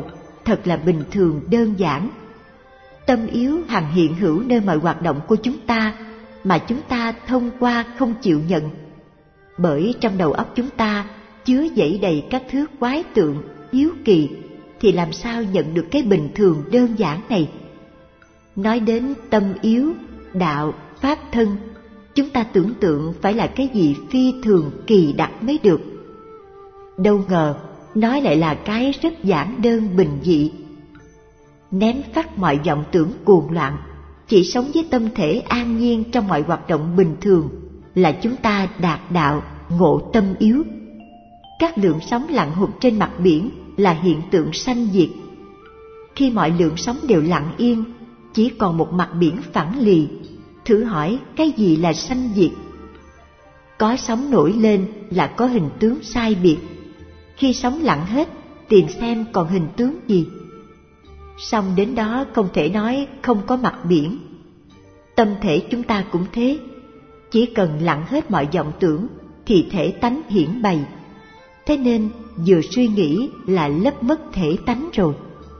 thật là bình thường đơn giản. Tâm yếu hằng hiện hữu nơi mọi hoạt động của chúng ta, mà chúng ta thông qua không chịu nhận. Bởi trong đầu óc chúng ta chứa dẫy đầy các thứ quái tượng, hiếu kỳ, thì làm sao nhận được cái bình thường đơn giản này? Nói đến tâm yếu, đạo, pháp thân, chúng ta tưởng tượng phải là cái gì phi thường kỳ đặc mới được. Đâu ngờ, nó lại là cái rất giản đơn bình dị. Ném phắt mọi vọng tưởng cuồng loạn, chỉ sống với tâm thể an nhiên trong mọi hoạt động bình thường là chúng ta đạt đạo, ngộ tâm yếu. Các lượng sóng lặn hụt trên mặt biển là hiện tượng sanh diệt. Khi mọi lượng sóng đều lặng yên, chỉ còn một mặt biển phẳng lì, thử hỏi cái gì là sanh diệt? Có sóng nổi lên là có hình tướng sai biệt. Khi sóng lặng hết, tìm xem còn hình tướng gì. Xong đến đó không thể nói không có mặt biển. Tâm thể chúng ta cũng thế, chỉ cần lặng hết mọi vọng tưởng thì thể tánh hiển bày. Thế nên vừa suy nghĩ là lấp mất thể tánh rồi.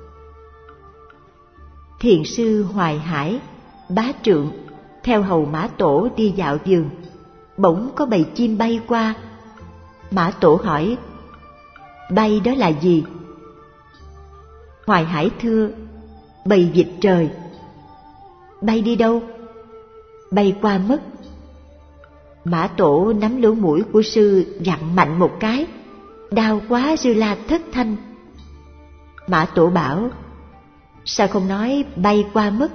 Thiền sư Hoài Hải, bá trượng, theo hầu Mã Tổ đi dạo vườn, bỗng có bầy chim bay qua. Mã Tổ hỏi: bay đó là gì? Hoài Hải thưa: bầy vịt trời. Bay đi đâu? Bay qua mất. Mã Tổ nắm lỗ mũi của sư vặn mạnh một cái, đau quá sư la thất thanh. Mã Tổ bảo: sao không nói bay qua mất?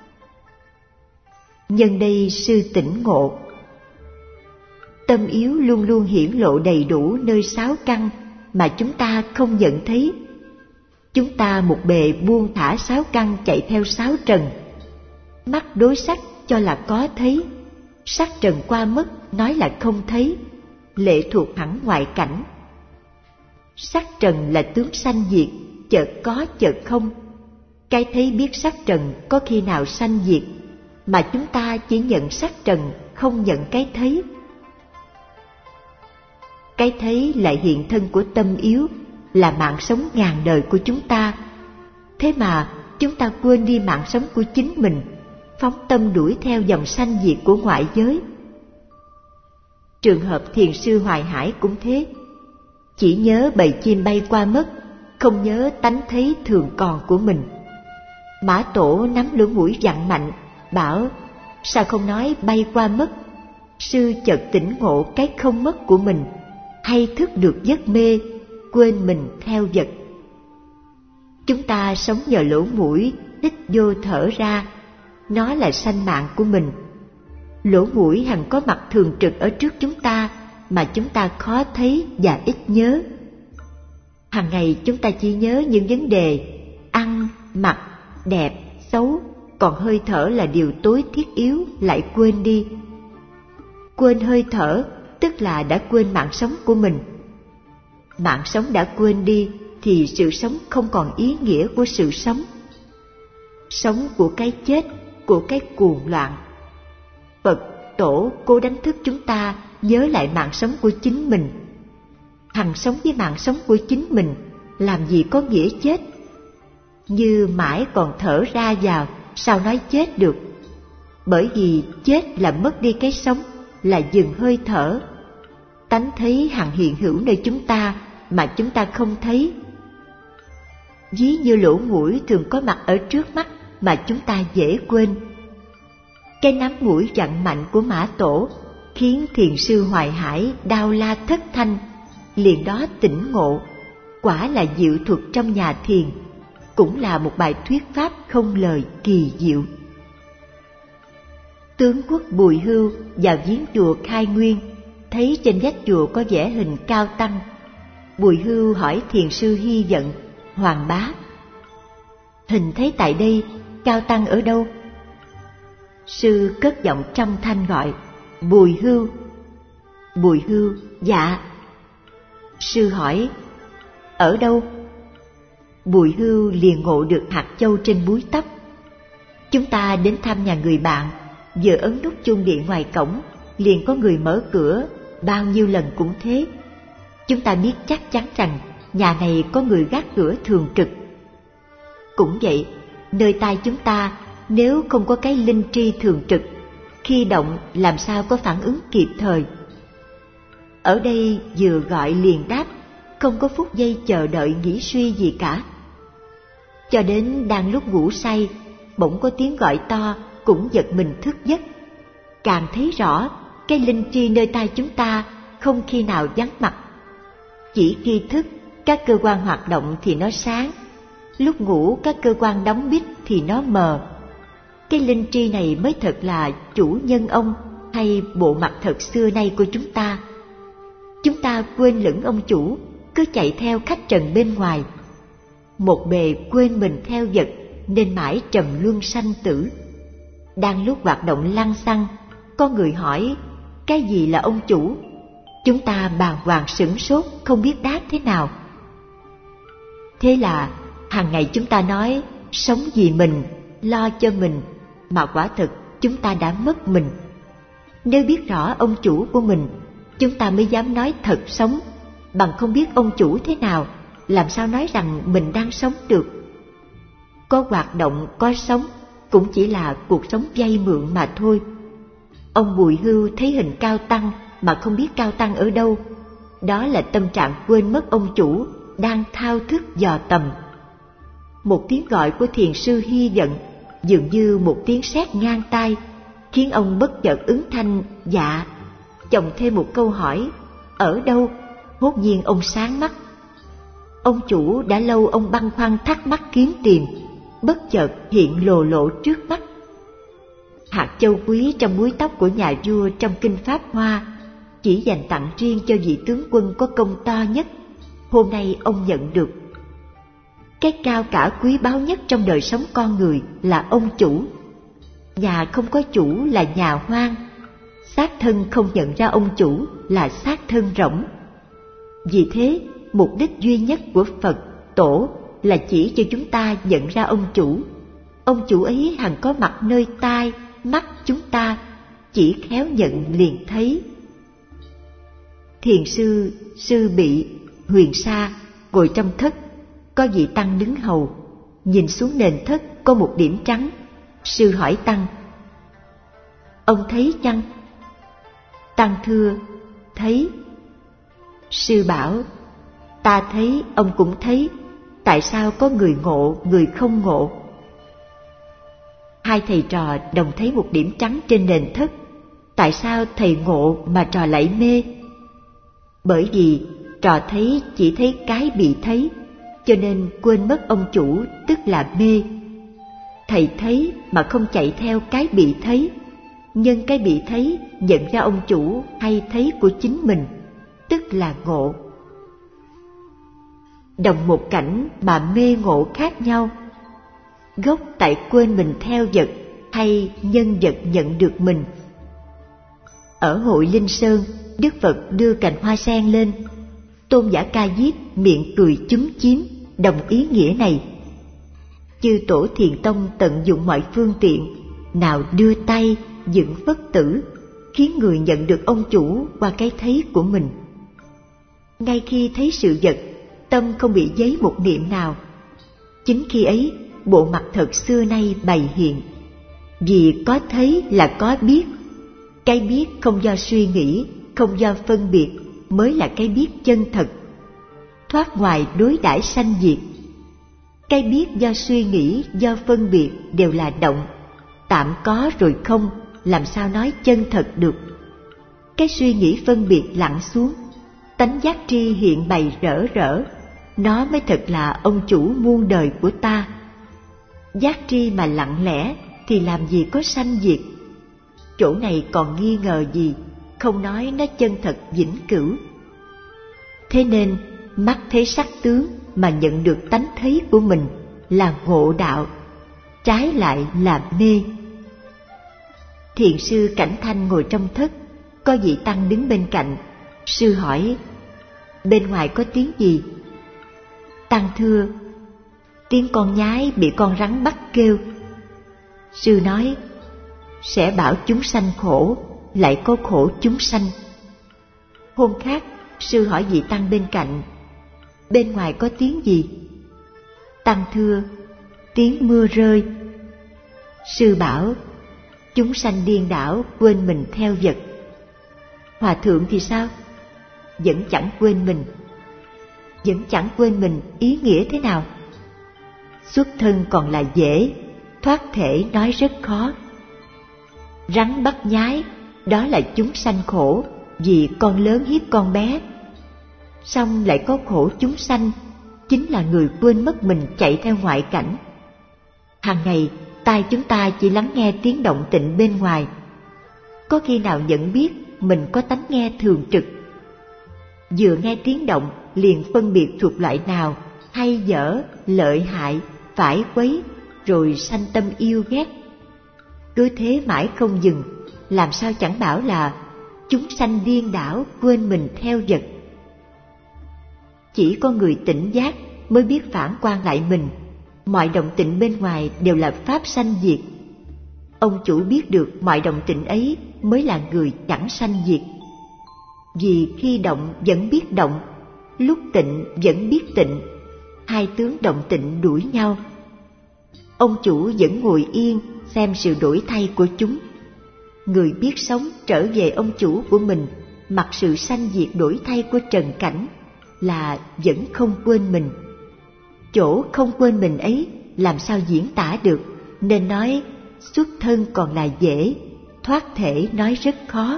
Nhân đây sư tỉnh ngộ. Tâm yếu luôn luôn hiển lộ đầy đủ nơi sáu căn mà chúng ta không nhận thấy. Chúng ta một bề buông thả sáu căn chạy theo sáu trần. Mắt đối sắc cho là có thấy, sắc trần qua mất nói là không thấy, lệ thuộc hẳn ngoại cảnh. Sắc trần là tướng sanh diệt, chợt có chợt không. Cái thấy biết sắc trần có khi nào sanh diệt, mà chúng ta chỉ nhận sắc trần, không nhận cái thấy. Cái thấy là hiện thân của tâm yếu, là mạng sống ngàn đời của chúng ta. Thế mà chúng ta quên đi mạng sống của chính mình, phóng tâm đuổi theo dòng sanh diệt của ngoại giới. Trường hợp thiền sư Hoài Hải cũng thế, chỉ nhớ bầy chim bay qua mất, không nhớ tánh thấy thường còn của mình. Mã Tổ nắm lỗ mũi vặn mạnh, bảo: sao không nói bay qua mất? Sư chợt tỉnh ngộ cái không mất của mình, hay thức được giấc mê, quên mình theo vật. Chúng ta sống nhờ lỗ mũi, hít vô thở ra, nó là sanh mạng của mình. Lỗ mũi hằng có mặt thường trực ở trước chúng ta, mà chúng ta khó thấy và ít nhớ. Hằng ngày chúng ta chỉ nhớ những vấn đề ăn, mặc, đẹp, xấu, còn hơi thở là điều tối thiết yếu lại quên đi. Quên hơi thở tức là đã quên mạng sống của mình. Mạng sống đã quên đi thì sự sống không còn ý nghĩa của sự sống. Sống của cái chết, của cái cuồng loạn. Phật, Tổ cố đánh thức chúng ta nhớ lại mạng sống của chính mình. Hằng sống với mạng sống của chính mình, làm gì có nghĩa chết. Như mãi còn thở ra vào, sao nói chết được? Bởi vì chết là mất đi cái sống, là dừng hơi thở. Tánh thấy hằng hiện hữu nơi chúng ta mà chúng ta không thấy. Ví như lỗ mũi thường có mặt ở trước mắt mà chúng ta dễ quên. Cái nắm mũi vặn mạnh của Mã Tổ khiến thiền sư Hoài Hải đau la thất thanh, liền đó tỉnh ngộ. Quả là diệu thuật trong nhà thiền, cũng là một bài thuyết pháp không lời kỳ diệu. Tướng quốc Bùi Hưu vào viếng chùa Khai Nguyên, thấy trên vách chùa có vẽ hình Cao Tăng. Bùi Hưu hỏi thiền sư Hy Vận, Hoàng Bá: hình thấy tại đây, Cao Tăng ở đâu? Sư cất giọng trong thanh gọi: Bùi Hưu. Bùi Hưu: dạ. Sư hỏi: ở đâu? Bùi Hưu liền ngộ được hạt châu trên búi tóc. Chúng ta đến thăm nhà người bạn, vừa ấn nút chuông điện ngoài cổng, liền có người mở cửa, bao nhiêu lần cũng thế. Chúng ta biết chắc chắn rằng nhà này có người gác cửa thường trực. Cũng vậy, nơi tai chúng ta nếu không có cái linh tri thường trực, khi động làm sao có phản ứng kịp thời. Ở đây vừa gọi liền đáp, không có phút giây chờ đợi nghĩ suy gì cả. Cho đến đang lúc ngủ say, bỗng có tiếng gọi to cũng giật mình thức giấc. Càng thấy rõ cái linh tri nơi tai chúng ta không khi nào vắng mặt. Chỉ khi thức, các cơ quan hoạt động thì nó sáng, lúc ngủ các cơ quan đóng bít thì nó mờ. Cái linh tri này mới thật là chủ nhân ông hay bộ mặt thật xưa nay của chúng ta. Chúng ta quên lẫn ông chủ, cứ chạy theo khách trần bên ngoài. Một bề quên mình theo vật nên mãi trầm luân sanh tử. Đang lúc hoạt động lăng xăng, có người hỏi cái gì là ông chủ, chúng ta bàng hoàng sửng sốt không biết đáp thế nào. Thế là hàng ngày chúng ta nói sống vì mình, lo cho mình, mà quả thực chúng ta đã mất mình. Nếu biết rõ ông chủ của mình, chúng ta mới dám nói thật sống, bằng không biết ông chủ thế nào, làm sao nói rằng mình đang sống được. Có hoạt động, có sống, cũng chỉ là cuộc sống vay mượn mà thôi. Ông Bùi Hưu thấy hình Cao Tăng mà không biết Cao Tăng ở đâu, đó là tâm trạng quên mất ông chủ đang thao thức dò tầm. Một tiếng gọi của thiền sư Hy Vận dường như một tiếng sét ngang tai, khiến ông bất chợt ứng thanh dạ, chồng thêm một câu hỏi ở đâu. Hốt nhiên ông sáng mắt. Ông chủ đã lâu ông băn khoăn thắc mắc kiếm tìm, bất chợt hiện lồ lộ trước mắt. Hạt châu quý trong búi tóc của nhà vua trong kinh Pháp Hoa chỉ dành tặng riêng cho vị tướng quân có công to nhất, hôm nay ông nhận được. Cái cao cả quý báu nhất trong đời sống con người là ông chủ. Nhà không có chủ là nhà hoang, xác thân không nhận ra ông chủ là xác thân rỗng. Vì thế, mục đích duy nhất của Phật, Tổ là chỉ cho chúng ta nhận ra ông chủ. Ông chủ ấy hằng có mặt nơi tai, mắt chúng ta, chỉ khéo nhận liền thấy. Thiền sư Sư Bị, Huyền Sa ngồi trong thất, có vị tăng đứng hầu, nhìn xuống nền thất có một điểm trắng. Sư hỏi tăng: ông thấy chăng? Tăng thưa: thấy. Sư bảo: ta thấy, ông cũng thấy, tại sao có người ngộ, người không ngộ? Hai thầy trò đồng thấy một điểm trắng trên nền thất, tại sao thầy ngộ mà trò lại mê? Bởi vì trò thấy chỉ thấy cái bị thấy, cho nên quên mất ông chủ, tức là mê. Thầy thấy mà không chạy theo cái bị thấy, nhân cái bị thấy nhận ra ông chủ hay thấy của chính mình, tức là ngộ. Đồng một cảnh mà mê ngộ khác nhau. Gốc tại quên mình theo vật hay nhân vật nhận được mình. Ở hội Linh Sơn, Đức Phật đưa cành hoa sen lên. Tôn giả Ca Diếp miệng cười chúm chím, đồng ý nghĩa này. Chư tổ Thiền Tông tận dụng mọi phương tiện, nào đưa tay dựng Phất tử, khiến người nhận được ông chủ qua cái thấy của mình. Ngay khi thấy sự vật, tâm không bị giấy một niệm nào. Chính khi ấy, bộ mặt thật xưa nay bày hiện. Vì có thấy là có biết. Cái biết không do suy nghĩ, không do phân biệt, mới là cái biết chân thật, thoát ngoài đối đãi sanh diệt. Cái biết do suy nghĩ, do phân biệt đều là động, tạm có rồi không, làm sao nói chân thật được. Cái suy nghĩ phân biệt lặng xuống, tánh giác tri hiện bày rỡ rỡ, nó mới thật là ông chủ muôn đời của ta. Giác tri mà lặng lẽ thì làm gì có sanh diệt. Chỗ này còn nghi ngờ gì, không nói nó chân thật vĩnh cửu. Thế nên mắt thấy sắc tướng mà nhận được tánh thấy của mình là ngộ đạo, trái lại là mê. Thiền sư Cảnh Thanh ngồi trong thất, có vị tăng đứng bên cạnh. Sư hỏi: bên ngoài có tiếng gì? Tăng thưa: tiếng con nhái bị con rắn bắt kêu. Sư nói: sẽ bảo chúng sanh khổ, lại có khổ chúng sanh. Hôm khác, sư hỏi vị tăng bên cạnh: bên ngoài có tiếng gì? Tăng thưa: tiếng mưa rơi. Sư bảo, chúng sanh điên đảo quên mình theo vật. Hòa thượng thì sao? Vẫn chẳng quên mình. Vẫn chẳng quên mình ý nghĩa thế nào? Xuất thân còn là dễ, thoát thể nói rất khó. Rắn bắt nhái, đó là chúng sanh khổ vì con lớn hiếp con bé. Xong lại có khổ chúng sanh, chính là người quên mất mình chạy theo ngoại cảnh. Hàng ngày, tai chúng ta chỉ lắng nghe tiếng động tĩnh bên ngoài. Có khi nào nhận biết mình có tánh nghe thường trực? Vừa nghe tiếng động liền phân biệt thuộc loại nào, hay dở, lợi hại, phải quấy, rồi sanh tâm yêu ghét. Cứ thế mãi không dừng, làm sao chẳng bảo là chúng sanh điên đảo quên mình theo vật. Chỉ có người tỉnh giác mới biết phản quan lại mình. Mọi động tĩnh bên ngoài đều là pháp sanh diệt. Ông chủ biết được mọi động tĩnh ấy mới là người chẳng sanh diệt. Vì khi động vẫn biết động, lúc tịnh vẫn biết tịnh, hai tướng động tịnh đuổi nhau. Ông chủ vẫn ngồi yên xem sự đổi thay của chúng. Người biết sống trở về ông chủ của mình, mặc sự sanh diệt đổi thay của trần cảnh, là vẫn không quên mình. Chỗ không quên mình ấy làm sao diễn tả được, nên nói xuất thân còn là dễ, thoát thể nói rất khó.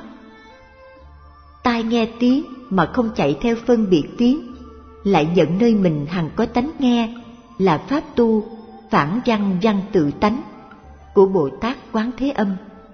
Tai nghe tiếng mà không chạy theo phân biệt tiếng, lại nhận nơi mình hằng có tánh nghe, là pháp tu phản văn văn tự tánh của Bồ Tát Quán Thế Âm.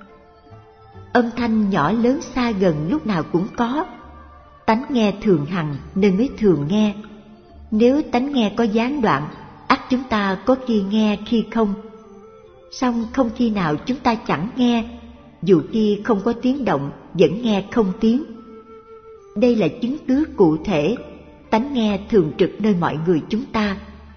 Âm thanh nhỏ lớn xa gần lúc nào cũng có. Tánh nghe thường hằng nên mới thường nghe. Nếu tánh nghe có gián đoạn, ắt chúng ta có khi nghe khi không. Song không khi nào chúng ta chẳng nghe, dù khi không có tiếng động vẫn nghe không tiếng. Đây là chứng cứ cụ thể, tánh nghe thường trực nơi mọi người chúng ta.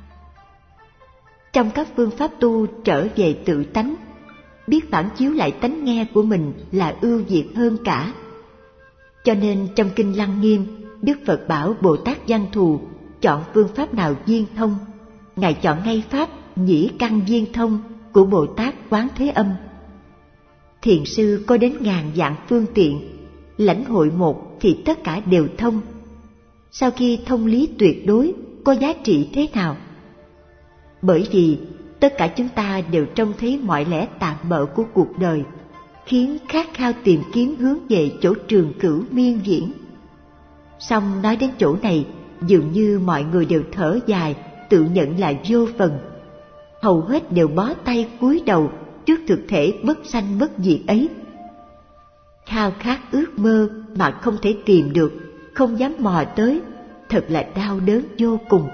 Trong các phương pháp tu trở về tự tánh, biết phản chiếu lại tánh nghe của mình là ưu việt hơn cả. Cho nên trong Kinh Lăng Nghiêm, Đức Phật bảo Bồ Tát Văn Thù chọn phương pháp nào viên thông. Ngài chọn ngay pháp nhĩ căn viên thông của Bồ Tát Quán Thế Âm. Thiền sư có đến ngàn vạn phương tiện, lãnh hội một thì tất cả đều thông. Sau khi thông lý tuyệt đối, có giá trị thế nào? Bởi vì tất cả chúng ta đều trông thấy mọi lẽ tạm bợ của cuộc đời, khiến khát khao tìm kiếm hướng về chỗ trường cửu miên viễn. Song nói đến chỗ này, dường như mọi người đều thở dài, tự nhận là vô phần. Hầu hết đều bó tay cúi đầu trước thực thể bất sanh bất diệt ấy. Khao khát ước mơ mà không thể tìm được, không dám mò tới, thật là đau đớn vô cùng.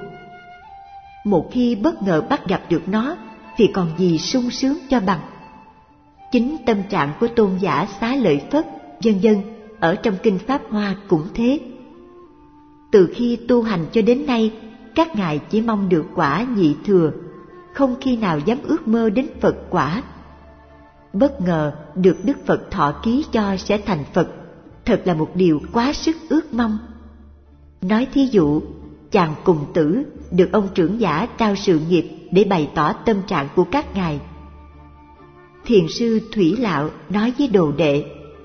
Một khi bất ngờ bắt gặp được nó thì còn gì sung sướng cho bằng. Chính tâm trạng của tôn giả Xá Lợi Phất, vân vân, ở trong Kinh Pháp Hoa cũng thế. Từ khi tu hành cho đến nay, các ngài chỉ mong được quả nhị thừa, không khi nào dám ước mơ đến Phật quả. Bất ngờ được Đức Phật thọ ký cho sẽ thành Phật, thật là một điều quá sức ước mong. Nói thí dụ, chàng Cùng Tử được ông trưởng giả trao sự nghiệp để bày tỏ tâm trạng của các ngài. Thiền sư Thủy Lạo nói với đồ đệ: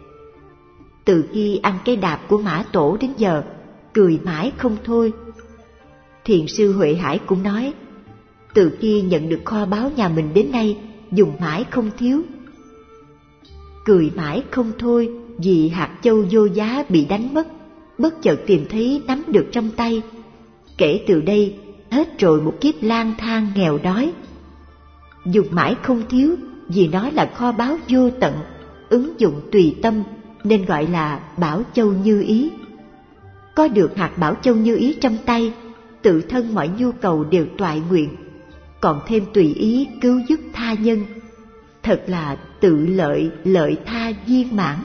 từ khi ăn cái đạp của Mã Tổ đến giờ, cười mãi không thôi. Thiền sư Huệ Hải cũng nói: từ khi nhận được kho báu nhà mình đến nay, dùng mãi không thiếu. Cười mãi không thôi vì hạt châu vô giá bị đánh mất, bất chợt tìm thấy nắm được trong tay. Kể từ đây, hết rồi một kiếp lang thang nghèo đói. Dùng mãi không thiếu vì nó là kho báu vô tận, ứng dụng tùy tâm nên gọi là Bảo Châu Như Ý. Có được hạt Bảo Châu Như Ý trong tay, tự thân mọi nhu cầu đều toại nguyện, còn thêm tùy ý cứu giúp tha nhân, thật là tự lợi lợi tha viên mãn.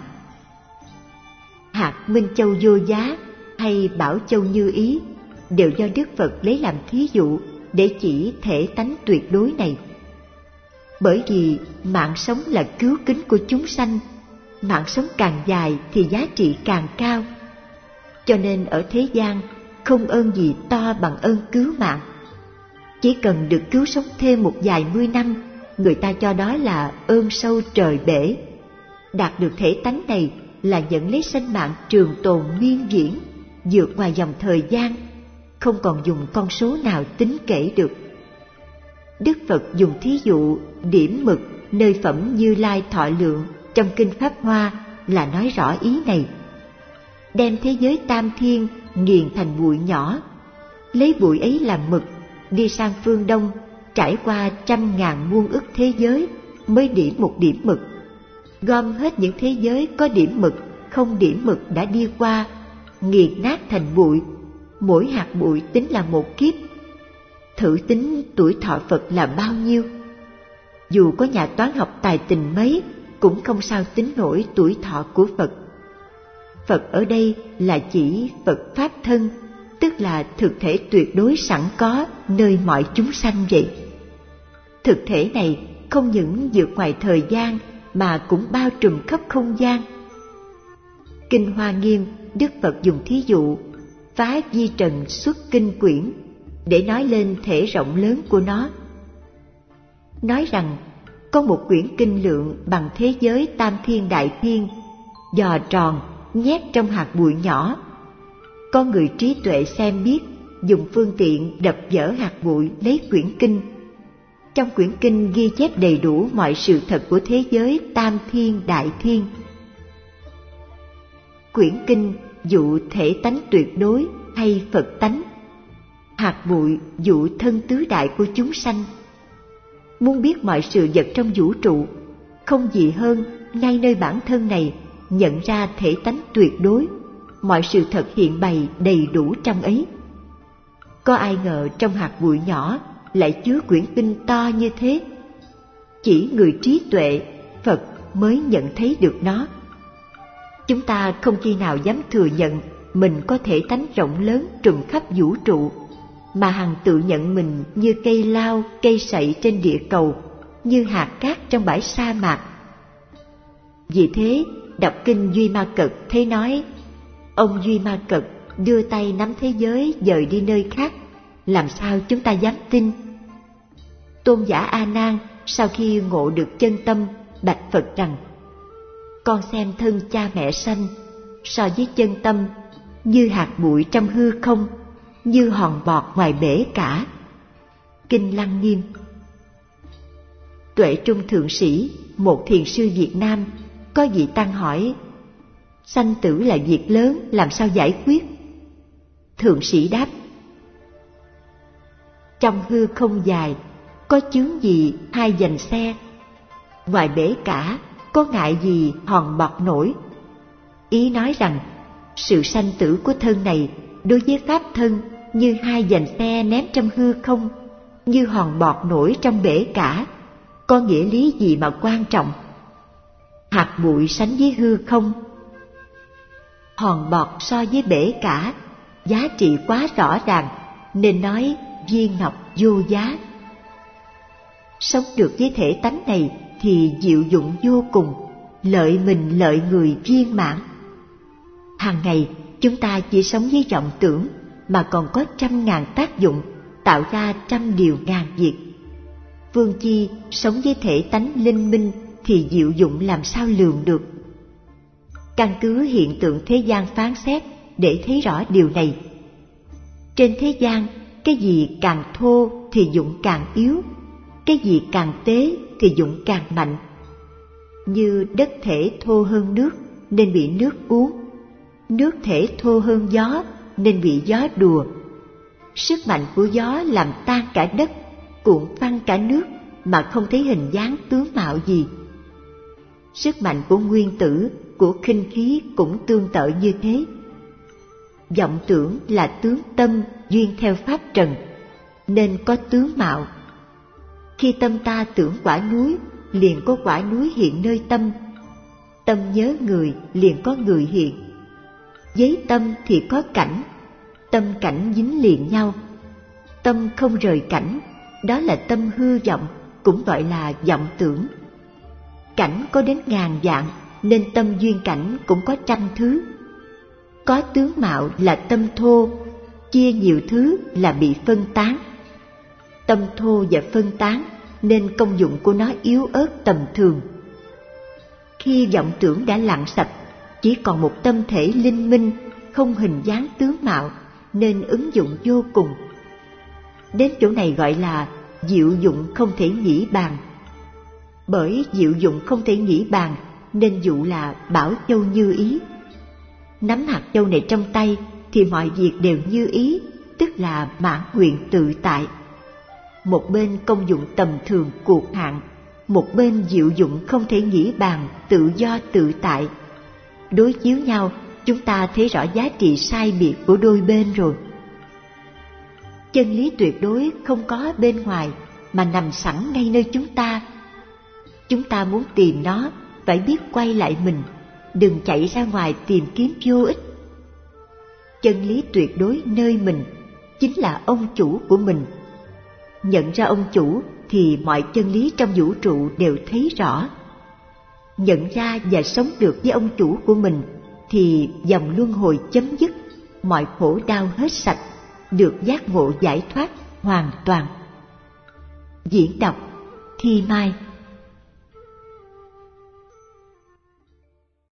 Hạt Minh Châu vô giá hay Bảo Châu Như Ý đều do Đức Phật lấy làm thí dụ để chỉ thể tánh tuyệt đối này. Bởi vì mạng sống là cứu kính của chúng sanh, mạng sống càng dài thì giá trị càng cao. Cho nên ở thế gian không ơn gì to bằng ơn cứu mạng. Chỉ cần được cứu sống thêm một vài mươi năm, người ta cho đó là ơn sâu trời bể. Đạt được thể tánh này là nhận lấy sinh mạng trường tồn miên viễn, vượt ngoài dòng thời gian, không còn dùng con số nào tính kể được. Đức Phật dùng thí dụ điểm mực nơi phẩm Như Lai Thọ Lượng trong Kinh Pháp Hoa là nói rõ ý này. Đem thế giới tam thiên nghiền thành bụi nhỏ, lấy bụi ấy làm mực, đi sang phương Đông, trải qua 100.000 muôn ức thế giới mới điểm một điểm mực. Gom hết những thế giới có điểm mực, không điểm mực đã đi qua, nghiền nát thành bụi. Mỗi hạt bụi tính là một kiếp. Thử tính tuổi thọ Phật là bao nhiêu? Dù có nhà toán học tài tình mấy cũng không sao tính nổi tuổi thọ của Phật. Phật ở đây là chỉ Phật Pháp thân, tức là thực thể tuyệt đối sẵn có nơi mọi chúng sanh vậy. Thực thể này không những vượt ngoài thời gian mà cũng bao trùm khắp không gian. Kinh Hoa Nghiêm, Đức Phật dùng thí dụ phá vi trần xuất kinh quyển để nói lên thể rộng lớn của nó. Nói rằng có một quyển kinh lượng bằng thế giới tam thiên đại thiên, giò tròn nhét trong hạt bụi nhỏ. Có người trí tuệ xem biết, dùng phương tiện đập vỡ hạt bụi lấy quyển kinh. Trong quyển kinh ghi chép đầy đủ mọi sự thật của thế giới tam thiên đại thiên. Quyển kinh dụ thể tánh tuyệt đối hay Phật tánh, hạt bụi dụ thân tứ đại của chúng sanh. Muốn biết mọi sự vật trong vũ trụ, không gì hơn ngay nơi bản thân này nhận ra thể tánh tuyệt đối, mọi sự thật hiện bày đầy đủ trong ấy. Có ai ngờ trong hạt bụi nhỏ lại chứa quyển kinh to như thế? Chỉ người trí tuệ, Phật mới nhận thấy được nó. Chúng ta không khi nào dám thừa nhận mình có thể tánh rộng lớn trùm khắp vũ trụ, mà hằng tự nhận mình như cây lao, cây sậy trên địa cầu, như hạt cát trong bãi sa mạc. Vì thế, đọc kinh Duy Ma Cật thấy nói, ông Duy Ma Cật đưa tay nắm thế giới dời đi nơi khác, làm sao chúng ta dám tin? Tôn giả A Nan sau khi ngộ được chân tâm bạch Phật rằng, con xem thân cha mẹ sanh so với chân tâm như hạt bụi trong hư không, như hòn bọt ngoài bể cả. Kinh Lăng Nghiêm. Tuệ Trung Thượng Sĩ, một thiền sư Việt Nam, có vị tăng hỏi, sanh tử là việc lớn, làm sao giải quyết? Thượng Sĩ đáp, trong hư không dài có chướng gì hai dành xe, ngoài bể cả có ngại gì hòn bọt nổi. Ý nói rằng sự sanh tử của thân này đối với pháp thân như hai dành xe ném trong hư không, như hòn bọt nổi trong bể cả, có nghĩa lý gì mà quan trọng? Hạt bụi sánh với hư không, hòn bọt so với bể cả, giá trị quá rõ ràng, nên nói viên ngọc vô giá. Sống được với thể tánh này thì diệu dụng vô cùng, lợi mình lợi người viên mãn. Hàng ngày chúng ta chỉ sống với vọng tưởng mà còn có 100.000 tác dụng, tạo ra 100 điều ngàn việc. Phương chi sống với thể tánh linh minh thì diệu dụng làm sao lường được. Căn cứ hiện tượng thế gian phán xét để thấy rõ điều này. Trên thế gian, cái gì càng thô thì dụng càng yếu, cái gì càng tế thì dụng càng mạnh. Như đất thể thô hơn nước nên bị nước uốn, nước thể thô hơn gió nên bị gió đùa. Sức mạnh của gió làm tan cả đất, cuộn phăng cả nước mà không thấy hình dáng tướng mạo gì. Sức mạnh của nguyên tử, của khinh khí cũng tương tự như thế. Vọng tưởng là tướng tâm duyên theo pháp trần, nên có tướng mạo. Khi tâm ta tưởng quả núi, liền có quả núi hiện nơi tâm. Tâm nhớ người, liền có người hiện. Với tâm thì có cảnh, tâm cảnh dính liền nhau. Tâm không rời cảnh, đó là tâm hư vọng, cũng gọi là vọng tưởng. Cảnh có đến ngàn vạn, nên tâm duyên cảnh cũng có 100 thứ. Có tướng mạo là tâm thô, chia nhiều thứ là bị phân tán. tâm thô và phân tán, nên công dụng của nó yếu ớt tầm thường. Khi vọng tưởng đã lặng sạch, chỉ còn một tâm thể linh minh, không hình dáng tướng mạo, nên ứng dụng vô cùng. Đến chỗ này gọi là diệu dụng không thể nghĩ bàn. Bởi diệu dụng không thể nghĩ bàn, nên dụ là bảo châu như ý. Nắm hạt châu này trong tay thì mọi việc đều như ý, tức là mãn nguyện tự tại. Một bên công dụng tầm thường cuộc hạn, một bên diệu dụng không thể nghĩ bàn, tự do tự tại. Đối chiếu nhau, chúng ta thấy rõ giá trị sai biệt của đôi bên rồi. Chân lý tuyệt đối không có bên ngoài, mà nằm sẵn ngay nơi chúng ta. Chúng ta muốn tìm nó, phải biết quay lại mình, đừng chạy ra ngoài tìm kiếm vô ích. Chân lý tuyệt đối nơi mình, chính là ông chủ của mình. Nhận ra ông chủ thì mọi chân lý trong vũ trụ đều thấy rõ. Nhận ra và sống được với ông chủ của mình thì dòng luân hồi chấm dứt, mọi khổ đau hết sạch, được giác ngộ giải thoát hoàn toàn. Diễn đọc Thi Mai.